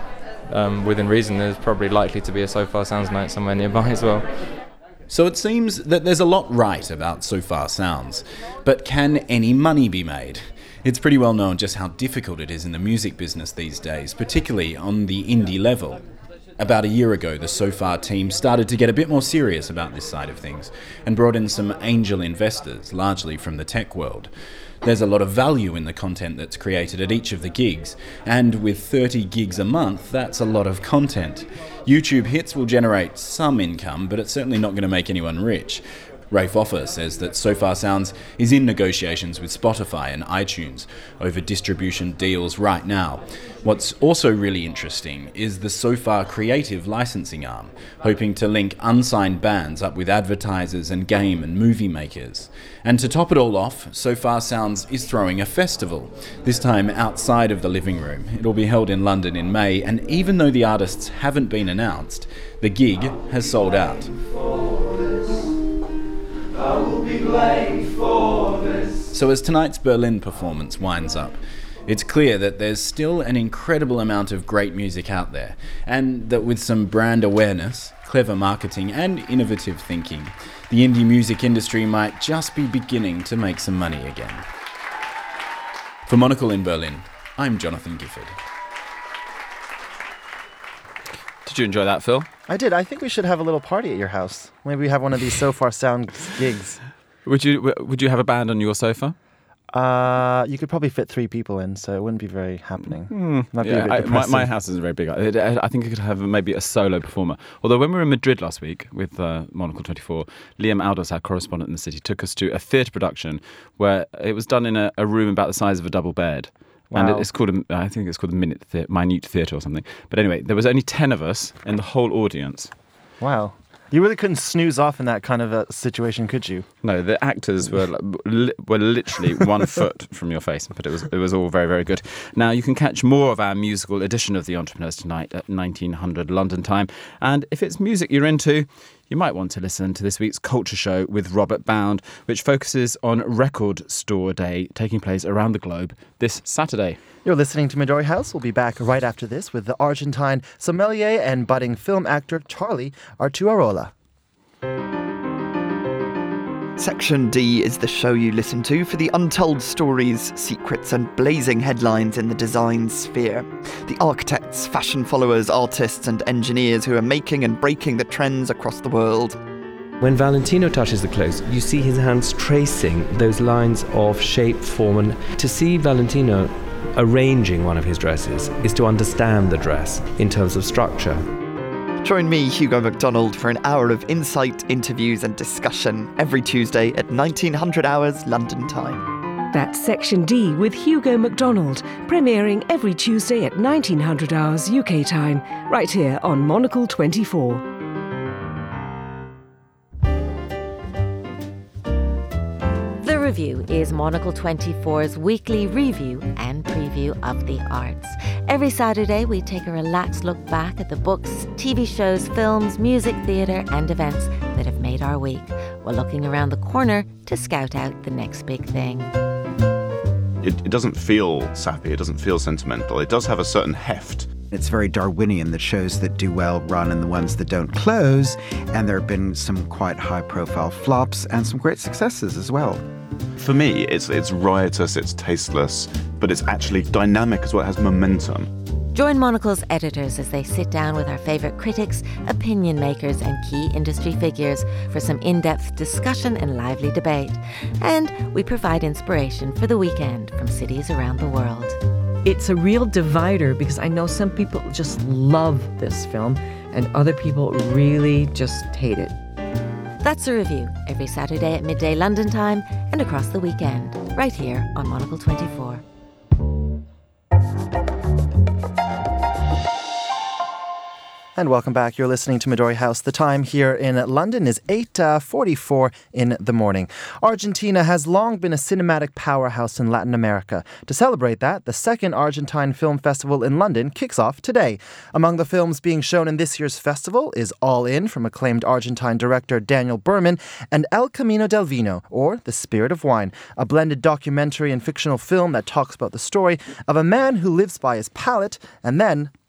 um, within reason, there's probably likely to be a So Far Sounds night somewhere nearby as well. So it seems that there's a lot right about So Far Sounds, but can any money be made? It's pretty well known just how difficult it is in the music business these days, particularly on the indie level. About a year ago, the So Far team started to get a bit more serious about this side of things and brought in some angel investors, largely from the tech world. There's a lot of value in the content that's created at each of the gigs, and with thirty gigs a month, that's a lot of content. YouTube hits will generate some income, but it's certainly not going to make anyone rich. Rafe Offer says that So Far Sounds is in negotiations with Spotify and iTunes over distribution deals right now. What's also really interesting is the So Far creative licensing arm, hoping to link unsigned bands up with advertisers and game and movie makers. And to top it all off, So Far Sounds is throwing a festival, this time outside of the living room. It'll be held in London in May, and even though the artists haven't been announced, the gig has sold out. I will be blamed for this. So as tonight's Berlin performance winds up, it's clear that there's still an incredible amount of great music out there, and that with some brand awareness, clever marketing and innovative thinking, the indie music industry might just be beginning to make some money again. For Monocle in Berlin, I'm Jonathan Gifford. Did you enjoy that, Phil? I did. I think we should have a little party at your house. Maybe we have one of these So Far Sound gigs. Would you Would you have a band on your sofa? Uh, you could probably fit three people in, so it wouldn't be very happening. Hmm. Might be Yeah, a bit I, my, depressing. my house isn't very big. I, I think I could have maybe a solo performer. Although when we were in Madrid last week with uh, Monocle twenty-four, Liam Aldous, our correspondent in the city, took us to a theatre production where it was done in a, a room about the size of a double bed. Wow. And it's called, a, I think it's called a minute thea- minute theatre or something. But anyway, there was only ten of us in the whole audience. Wow. You really couldn't snooze off in that kind of a situation, could you? No, the actors were li- were literally one foot from your face, but it was it was all very, very good. Now, you can catch more of our musical edition of The Entrepreneurs tonight at nineteen hundred London time. And if it's music you're into, you might want to listen to this week's Culture Show with Robert Bound, which focuses on Record Store Day taking place around the globe this Saturday. You're listening to Midori House. We'll be back right after this with the Argentine sommelier and budding film actor Charlie Artuarola. Section D is the show you listen to for the untold stories, secrets and blazing headlines in the design sphere. The architects, fashion followers, artists and engineers who are making and breaking the trends across the world. When Valentino touches the clothes, you see his hands tracing those lines of shape, form, and to see Valentino arranging one of his dresses is to understand the dress in terms of structure. Join me, Hugo MacDonald, for an hour of insight, interviews and discussion every Tuesday at nineteen hundred hours London time. That's Section D with Hugo MacDonald, premiering every Tuesday at nineteen hundred hours U K time, right here on Monocle twenty-four. The Review is Monocle twenty-four's weekly review and preview of the arts. Every Saturday, we take a relaxed look back at the books, T V shows, films, music, theatre and events that have made our week, while looking around the corner to scout out the next big thing. It, it doesn't feel sappy, it doesn't feel sentimental, it does have a certain heft. It's very Darwinian, the shows that do well run and the ones that don't close, and there have been some quite high-profile flops and some great successes as well. For me, it's it's riotous, it's tasteless, but it's actually dynamic as well, it has momentum. Join Monocle's editors as they sit down with our favourite critics, opinion makers and key industry figures for some in-depth discussion and lively debate. And we provide inspiration for the weekend from cities around the world. It's a real divider because I know some people just love this film and other people really just hate it. That's The Review, every Saturday at midday London time and across the weekend, right here on Monocle twenty-four. And welcome back. You're listening to Midori House. The time here in London is eight forty-four in the morning. Argentina has long been a cinematic powerhouse in Latin America. To celebrate that, the second Argentine Film Festival in London kicks off today. Among the films being shown in this year's festival is All In from acclaimed Argentine director Daniel Berman and El Camino del Vino, or The Spirit of Wine, a blended documentary and fictional film that talks about the story of a man who lives by his palate and then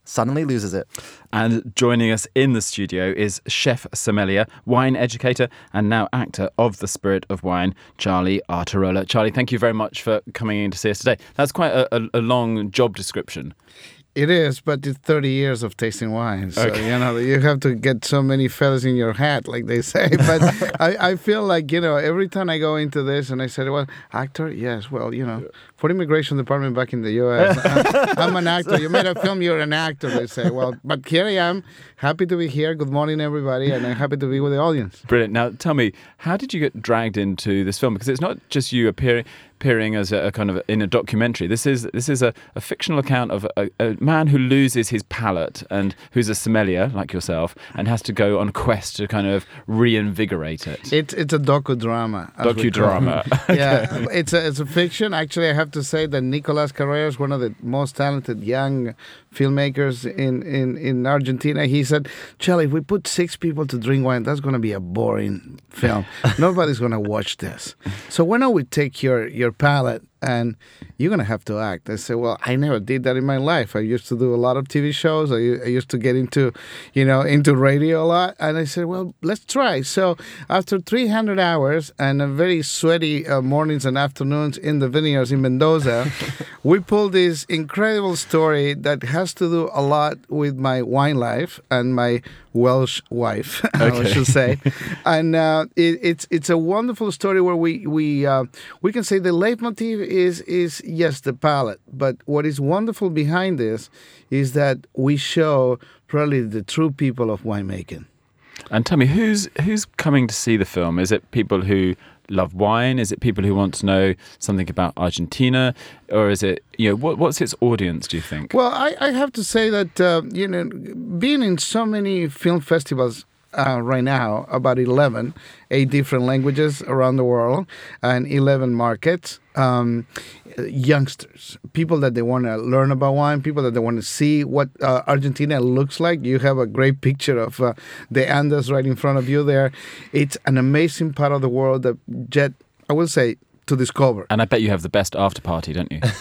suddenly loses it. And joining us in the studio is chef sommelier, wine educator, and now actor of The Spirit of Wine, Charlie Artarola. Charlie, thank you very much for coming in to see us today. That's quite a, a, a long job description. It is, but it's thirty years of tasting wine. So, Okay. you know, you have to get so many feathers in your hat, like they say. But I, I feel like, you know, every time I go into this and I said, well, actor? Yes, well, you know, for immigration department back in the U S, I'm, I'm an actor. You made a film, you're an actor, they say. Well, but here I am, happy to be here. Good morning, everybody, and I'm happy to be with the audience. Brilliant. Now, tell me, how did you get dragged into this film? Because it's not just you appearing appearing as a, a kind of in a documentary. This is this is a, a fictional account of a, a man who loses his palate and who's a sommelier like yourself and has to go on a quest to kind of reinvigorate it. It's it's a docudrama. as we call Docudrama. it. Yeah, it's a it's a fiction. Actually, I have to say that Nicolas Carrera is one of the most talented young filmmakers in, in, in Argentina. He said, Charlie, if we put six people to drink wine, that's going to be a boring film. Nobody's going to watch this. So why don't we take your, your palate and you're going to have to act. I said, well, I never did that in my life. I used to do a lot of T V shows. I, I used to get into, you know, into radio a lot. And I said, well, let's try. So after three hundred hours and a very sweaty uh, mornings and afternoons in the vineyards in Mendoza, we pulled this incredible story that has to do a lot with my wine life and my Welsh wife, I Okay. should say. And uh, it, it's it's a wonderful story where we we uh, we can say the leitmotif is is yes the palate, but what is wonderful behind this is that we show probably the true people of winemaking. And tell me, who's who's coming to see the film? Is it people who love wine? Is it people who want to know something about Argentina? Or is it, you know, what, what's its audience, do you think? Well, I, I have to say that, uh, you know, being in so many film festivals uh, right now, about eleven, eight different languages around the world, and eleven markets, um, youngsters, people that they want to learn about wine, people that they want to see what uh, Argentina looks like. You have a great picture of uh, the Andes right in front of you there. It's an amazing part of the world that yet, I will say, to discover. And I bet you have the best after party, don't you?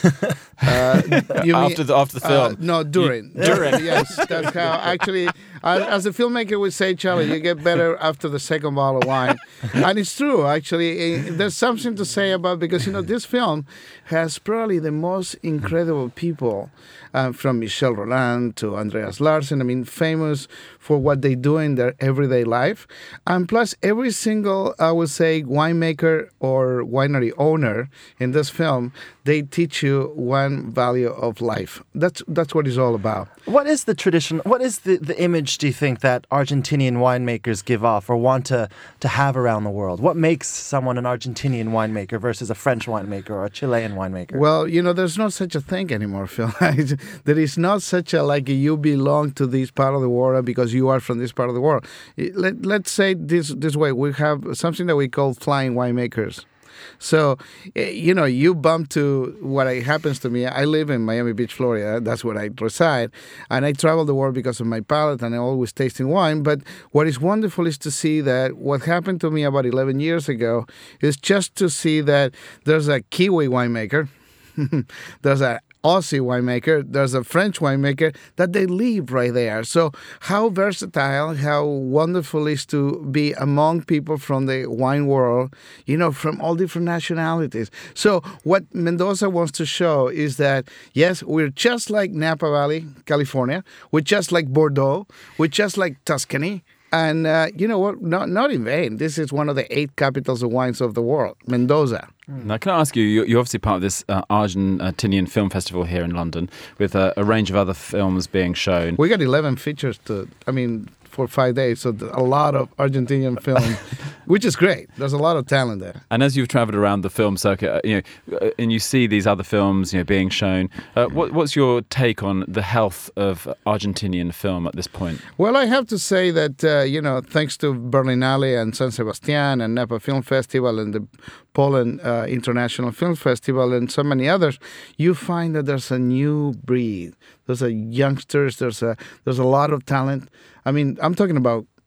Uh, you mean- after the after the film. Uh, no, during. You- during. Yes, that's how. Actually, as, as a filmmaker would say, Charlie, you get better after the second bottle of wine, and it's true. Actually, Eh, there's something to say about because you know this film has probably the most incredible people, uh, from Michel Roland to Andreas Larsen. I mean, famous for what they do in their everyday life, and plus every single, I would say, winemaker or winery owner in this film, they teach you one value of life. That's that's what it's all about. What is the tradition? What is the, the image, do you think, that Argentinian winemakers give off or want to, to have around the world? What makes someone an Argentinian winemaker versus a French winemaker or a Chilean winemaker? Well, you know, there's not such a thing anymore, Phil. There is not such a, like, you belong to this part of the world because you are from this part of the world. Let, let's say this this way. We have something that we call flying winemakers. So, eh, you know, you bump to what happens to me. I live in Miami Beach, Florida. That's where I reside. And I travel the world because of my palate and I always tasting wine. But what is wonderful is to see that what happened to me about eleven years ago is just to see that there's a Kiwi winemaker. There's a Aussie winemaker, there's a French winemaker, that they live right there. So how versatile, how wonderful it is to be among people from the wine world, you know, from all different nationalities. So what Mendoza wants to show is that, yes, we're just like Napa Valley, California. We're just like Bordeaux. We're just like Tuscany. And uh, you know what? Not, not in vain. This is one of the eight capitals of wines of the world, Mendoza. Now, can I ask you, you're you're obviously part of this uh, Argentinian Film Festival here in London with uh, a range of other films being shown. We got eleven features to, I mean, for five days. So a lot of Argentinian film, which is great. There's a lot of talent there. And as you've travelled around the film circuit, uh, you know, uh, and you see these other films, you know, being shown, uh, what, what's your take on the health of Argentinian film at this point? Well, I have to say that, uh, you know, thanks to Berlinale and San Sebastian and Napa Film Festival and the Poland uh, International Film Festival and so many others, you find that there's a new breed. There's a youngsters, there's a there's a lot of talent. I mean, I'm talking about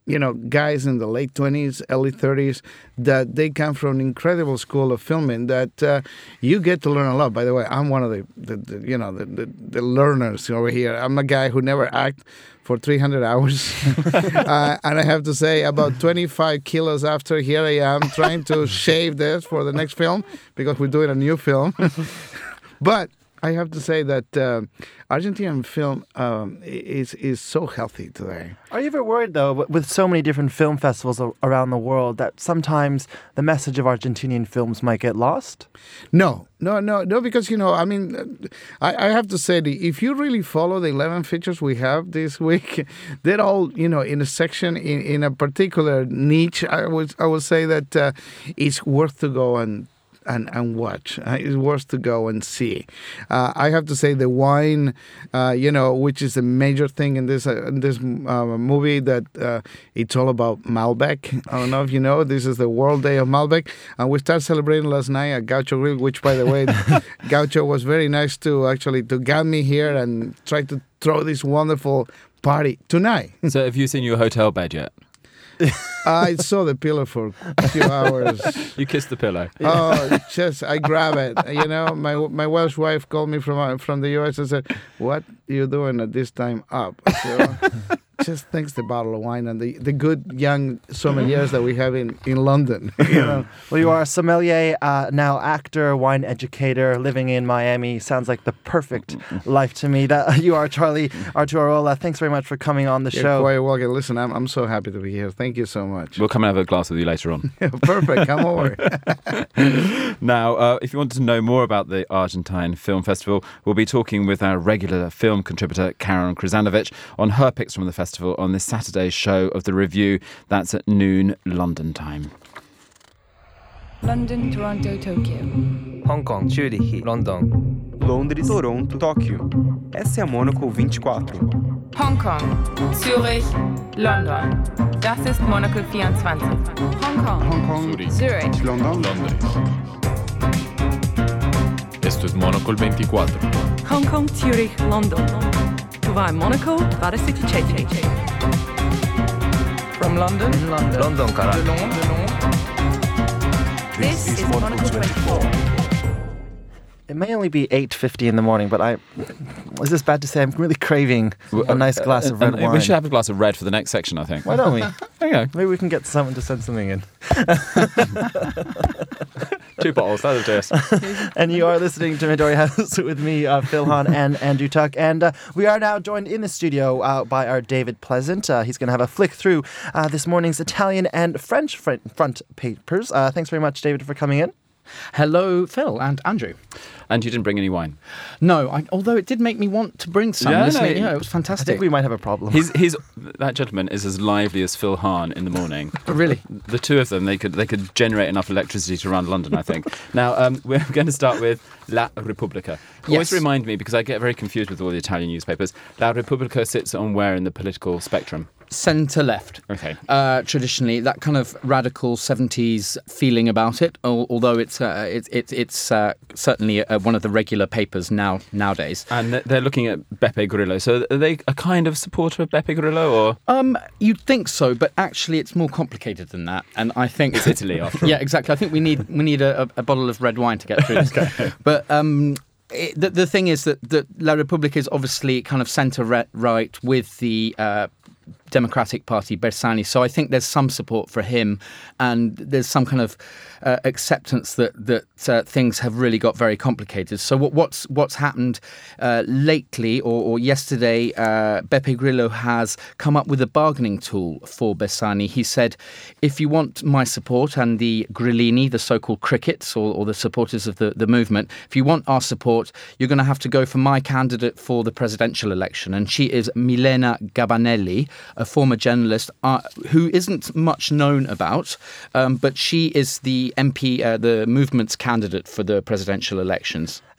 you know, guys in the late twenties, early thirties, that they come from an incredible school of filming that uh, you get to learn a lot. By the way, I'm one of the, the, the you know, the, the, the learners over here. I'm a guy who never acted for three hundred hours. uh, and I have to say, about twenty-five kilos after, here I am trying to shave this for the next film because we're doing a new film. But I have to say that uh, Argentinian film um, is is so healthy today. Are you ever worried, though, with so many different film festivals around the world, that sometimes the message of Argentinian films might get lost? No, no, no, no, because, you know, I mean, I, I have to say, that if you really follow the eleven features we have this week, they're all, you know, in a section, in, in a particular niche. I would, I would say that uh, it's worth to go and And, and watch. Uh, it's worth to go and see. Uh, I have to say the wine, uh, you know, which is a major thing in this uh, in this uh, movie, that uh, it's all about Malbec. I don't know if you know, this is the World Day of Malbec. And we started celebrating last night at Gaucho Grill, which, by the way, Gaucho was very nice to actually to get me here and try to throw this wonderful party tonight. So have you seen your hotel bed yet? I saw the pillow for a few hours. You kissed the pillow. Oh, just I grab it. You know, my my Welsh wife called me from uh, from the U S and said, "What are you doing at this time up?" So, just thanks the bottle of wine and the, the good young sommeliers that we have in, in London. You know? Well, you are a sommelier, uh, now actor, wine educator, living in Miami. Sounds like the perfect life to me. That you are Charlie Arturola. Thanks very much for coming on the You're show. quite welcome. Listen, I'm I'm so happy to be here. Thank you so much. We'll come and have a glass with you later on. Perfect. Come over. Now, uh, if you want to know more about the Argentine Film Festival, we'll be talking with our regular film contributor, Karen Krasanovic, on her picks from the festival on this Saturday's show of The Review. That's at noon London time. London, Toronto, Tokyo. Hong Kong, Zurich, London. Londres, Toronto, Tóquio. Essa é a Monaco vinte e quatro. Hong Kong, Zürich, London. Das ist Monaco vierundzwanzig. Hong Kong, Hong Kong, Zürich, London. Esto es Monaco veinticuatro. Hong Kong, Zürich, London. Vai Monaco, vierundzwanzig. From London, London, London, cara. This, this is Monaco twenty-four. It may only be eight fifty in the morning, but I... Is this bad to say? I'm really craving a nice glass of red uh, wine. We should have a glass of red for the next section, I think. Why don't we? Okay. Maybe we can get someone to send something in. Two bottles, that'll do us. And you are listening to Midori House with me, uh, Phil Hahn, and Andrew Tuck. And uh, we are now joined in the studio uh, by our David Pleasant. Uh, he's going to have a flick through uh, this morning's Italian and French front, front papers. Uh, thanks very much, David, for coming in. Hello, Phil and Andrew. And you didn't bring any wine? No, I, although it did make me want to bring some. Yeah, Listening, no, yeah, it was fantastic. I think we might have a problem. He's, he's, that gentleman is as lively as Phil Hahn in the morning. Really? The two of them, they could they could generate enough electricity to run London, I think. Now, um, we're going to start with La Repubblica. Always Yes. remind me, because I get very confused with all the Italian newspapers, La Repubblica sits on where in the political spectrum? Centre left. Okay. Uh, traditionally, that kind of radical seventies feeling about it, al- although it's uh, it, it, it's uh, certainly uh, one of the regular papers now nowadays. And they're looking at Beppe Grillo. So are they a kind of supporter of Beppe Grillo, or? Um, you'd think so, but actually it's more complicated than that. And I think It's Italy, after all. Yeah, exactly. I think we need we need a, a bottle of red wine to get through this. Okay. But um, it, the, the thing is that, that La Repubblica is obviously kind of centre-right with the uh, Democratic Party, Bersani. So I think there's some support for him, and there's some kind of uh, acceptance that that uh, things have really got very complicated. So what, what's what's happened uh, lately, or, or yesterday, uh, Beppe Grillo has come up with a bargaining tool for Bersani. He said, if you want my support and the Grillini, the so-called crickets, or, or the supporters of the, the movement, if you want our support, you're going to have to go for my candidate for the presidential election. And she is Milena Gabanelli, a former journalist uh, who isn't much known about, um, but she is the M P, uh, the movement's candidate for the presidential elections.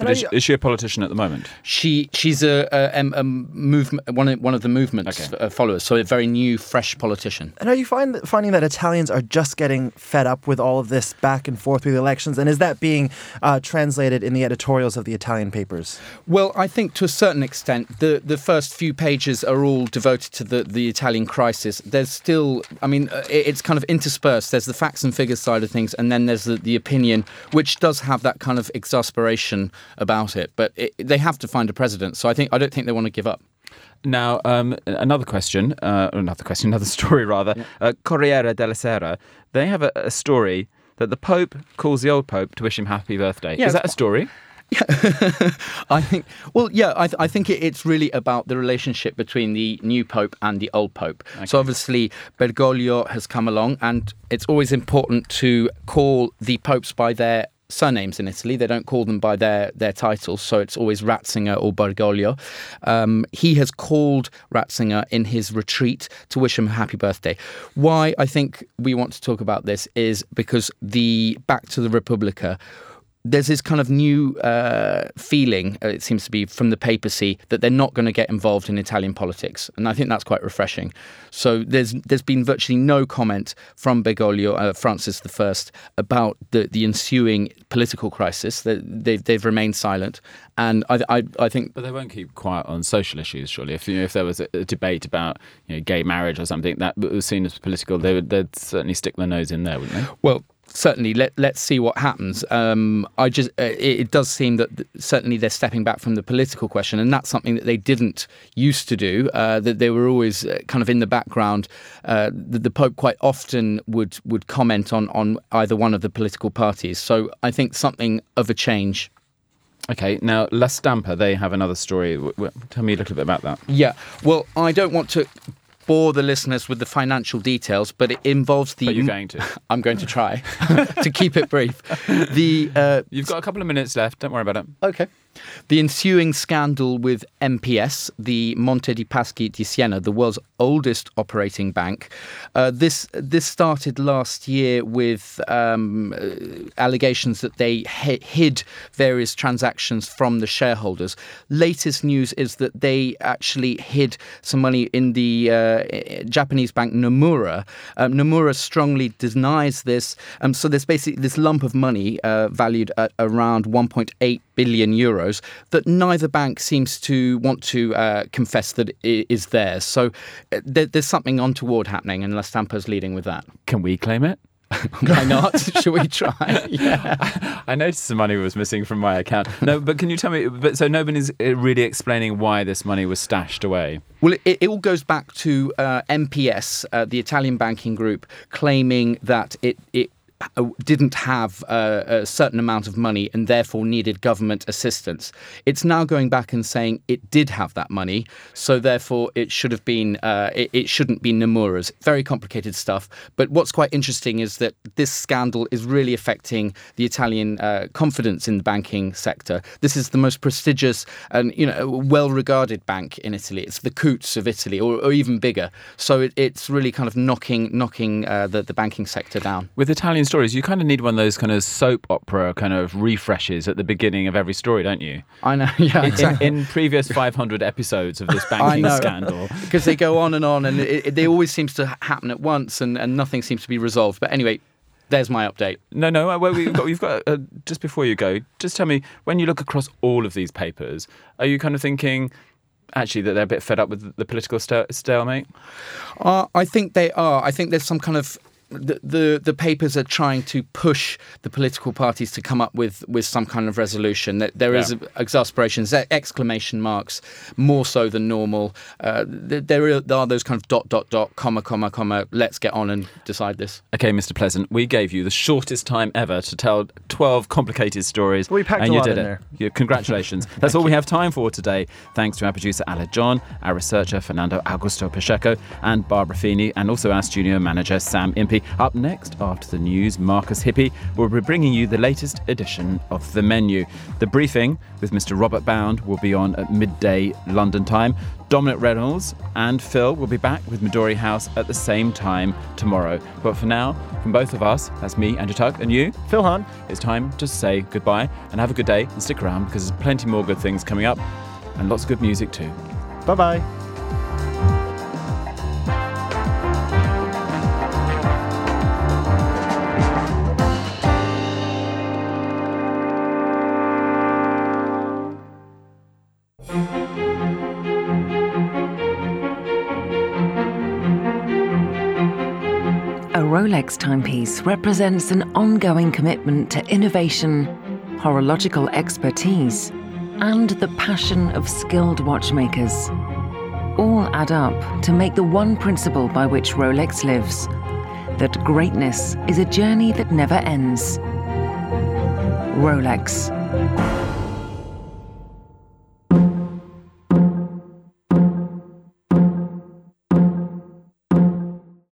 But is, is she a politician at the moment? She she's a, a, a movement one of, one of the movement's okay. followers, so a very new, fresh politician. And are you find, finding that Italians are just getting fed up with all of this back and forth with the elections? And is that being uh, translated in the editorials of the Italian papers? Well, I think to a certain extent, the, the first few pages are all devoted to the, the Italian crisis. There's still, I mean, it's kind of interspersed. There's the facts and figures side of things, and then there's the, the opinion, which does have that kind of exasperation about it. But it, they have to find a president, so I think I don't think they want to give up. Now, um, another question, uh, another question, another story rather. Yeah. Uh, Corriere della Sera, they have a, a story that the Pope calls the old Pope to wish him happy birthday. Yeah, is that a story? Yeah. I think, well, yeah, I, th- I think it, it's really about the relationship between the new Pope and the old Pope. Okay. So obviously Bergoglio has come along, and it's always important to call the popes by their surnames in Italy. They don't call them by their, their titles, so it's always Ratzinger or Bergoglio. Um, he has called Ratzinger in his retreat to wish him a happy birthday. Why I think we want to talk about this is because the Back to the Repubblica, there's this kind of new uh, feeling, uh, it seems to be, from the papacy that they're not going to get involved in Italian politics. And I think that's quite refreshing. So there's there's been virtually no comment from Bergoglio, uh, Francis the First, about the, the ensuing political crisis. They, they've, they've remained silent. And I, I, I think... But they won't keep quiet on social issues, surely. If you know, if there was a, a debate about you know, gay marriage or something that was seen as political, they would, they'd certainly stick their nose in there, wouldn't they? Well, certainly, let, let's see what happens. Um, I just uh, it, it does seem that th- certainly they're stepping back from the political question, and that's something that they didn't used to do, uh, that they were always uh, kind of in the background. Uh, the, the Pope quite often would, would comment on, on either one of the political parties. So I think something of a change. Okay, now La Stampa, they have another story. W- w- tell me a little bit about that. Yeah, well, I don't want to bore the listeners with the financial details, but it involves the... But you're going to. I'm going to try to keep it brief. The uh, You've got a couple of minutes left. Don't worry about it. Okay. The ensuing scandal with M P S, the Monte dei Paschi di Siena, the world's oldest operating bank. Uh, this this started last year with um, allegations that they h- hid various transactions from the shareholders. Latest news is that they actually hid some money in the uh, Japanese bank Nomura. Um, Nomura strongly denies this. Um, so there's basically this lump of money uh, valued at around one point eight billion euros that neither bank seems to want to uh, confess that it is theirs. So uh, there, there's something untoward happening, and La Stampa's leading with that. Can we claim it? Why not? Should we try? Yeah. I noticed some money was missing from my account. No, but can you tell me, but so nobody's really explaining why this money was stashed away? Well, it, it all goes back to uh, M P S, uh, the Italian banking group, claiming that it, it didn't have uh, a certain amount of money and therefore needed government assistance. It's now going back and saying it did have that money, so therefore it should have been, uh, it, it shouldn't be Nomura's. Very complicated stuff. But what's quite interesting is that this scandal is really affecting the Italian uh, confidence in the banking sector. This is the most prestigious and you know well-regarded bank in Italy. It's the Coutts of Italy, or, or even bigger. So it, it's really kind of knocking knocking uh, the, the banking sector down. With Italian stories, you kind of need one of those kind of soap opera kind of refreshes at the beginning of every story, don't you? I know, yeah. Exactly. In, in previous five hundred episodes of this banking scandal. Because they go on and on, and it, it, they always seems to happen at once, and, and nothing seems to be resolved. But anyway, there's my update. No, no, well, we've got, we've got uh, just before you go, just tell me, when you look across all of these papers, are you kind of thinking actually that they're a bit fed up with the political st- stalemate? Uh, I think they are. I think there's some kind of The, the the papers are trying to push the political parties to come up with, with some kind of resolution. That there is yeah. exasperations, exclamation marks, more so than normal. Uh, there are those kind of dot dot dot, comma comma comma. Let's get on and decide this. Okay, Mister Pleasant, we gave you the shortest time ever to tell twelve complicated stories, we packed and a you lot did in it. there. Yeah, congratulations. That's all we have time for today. Thanks to our producer Ala John, our researcher Fernando Augusto Pacheco, and Barbara Feeney, and also our studio manager Sam Impey. City. Up next, after the news, Marcus Hippie will be bringing you the latest edition of The Menu. The briefing with Mister Robert Bound will be on at midday London time. Dominic Reynolds and Phil will be back with Midori House at the same time tomorrow. But for now, from both of us, that's me, Andrew Tugg, and you, Phil Hahn, it's time to say goodbye and have a good day and stick around because there's plenty more good things coming up and lots of good music too. Bye-bye. A Rolex timepiece represents an ongoing commitment to innovation, horological expertise, and the passion of skilled watchmakers. All add up to make the one principle by which Rolex lives, that greatness is a journey that never ends. Rolex.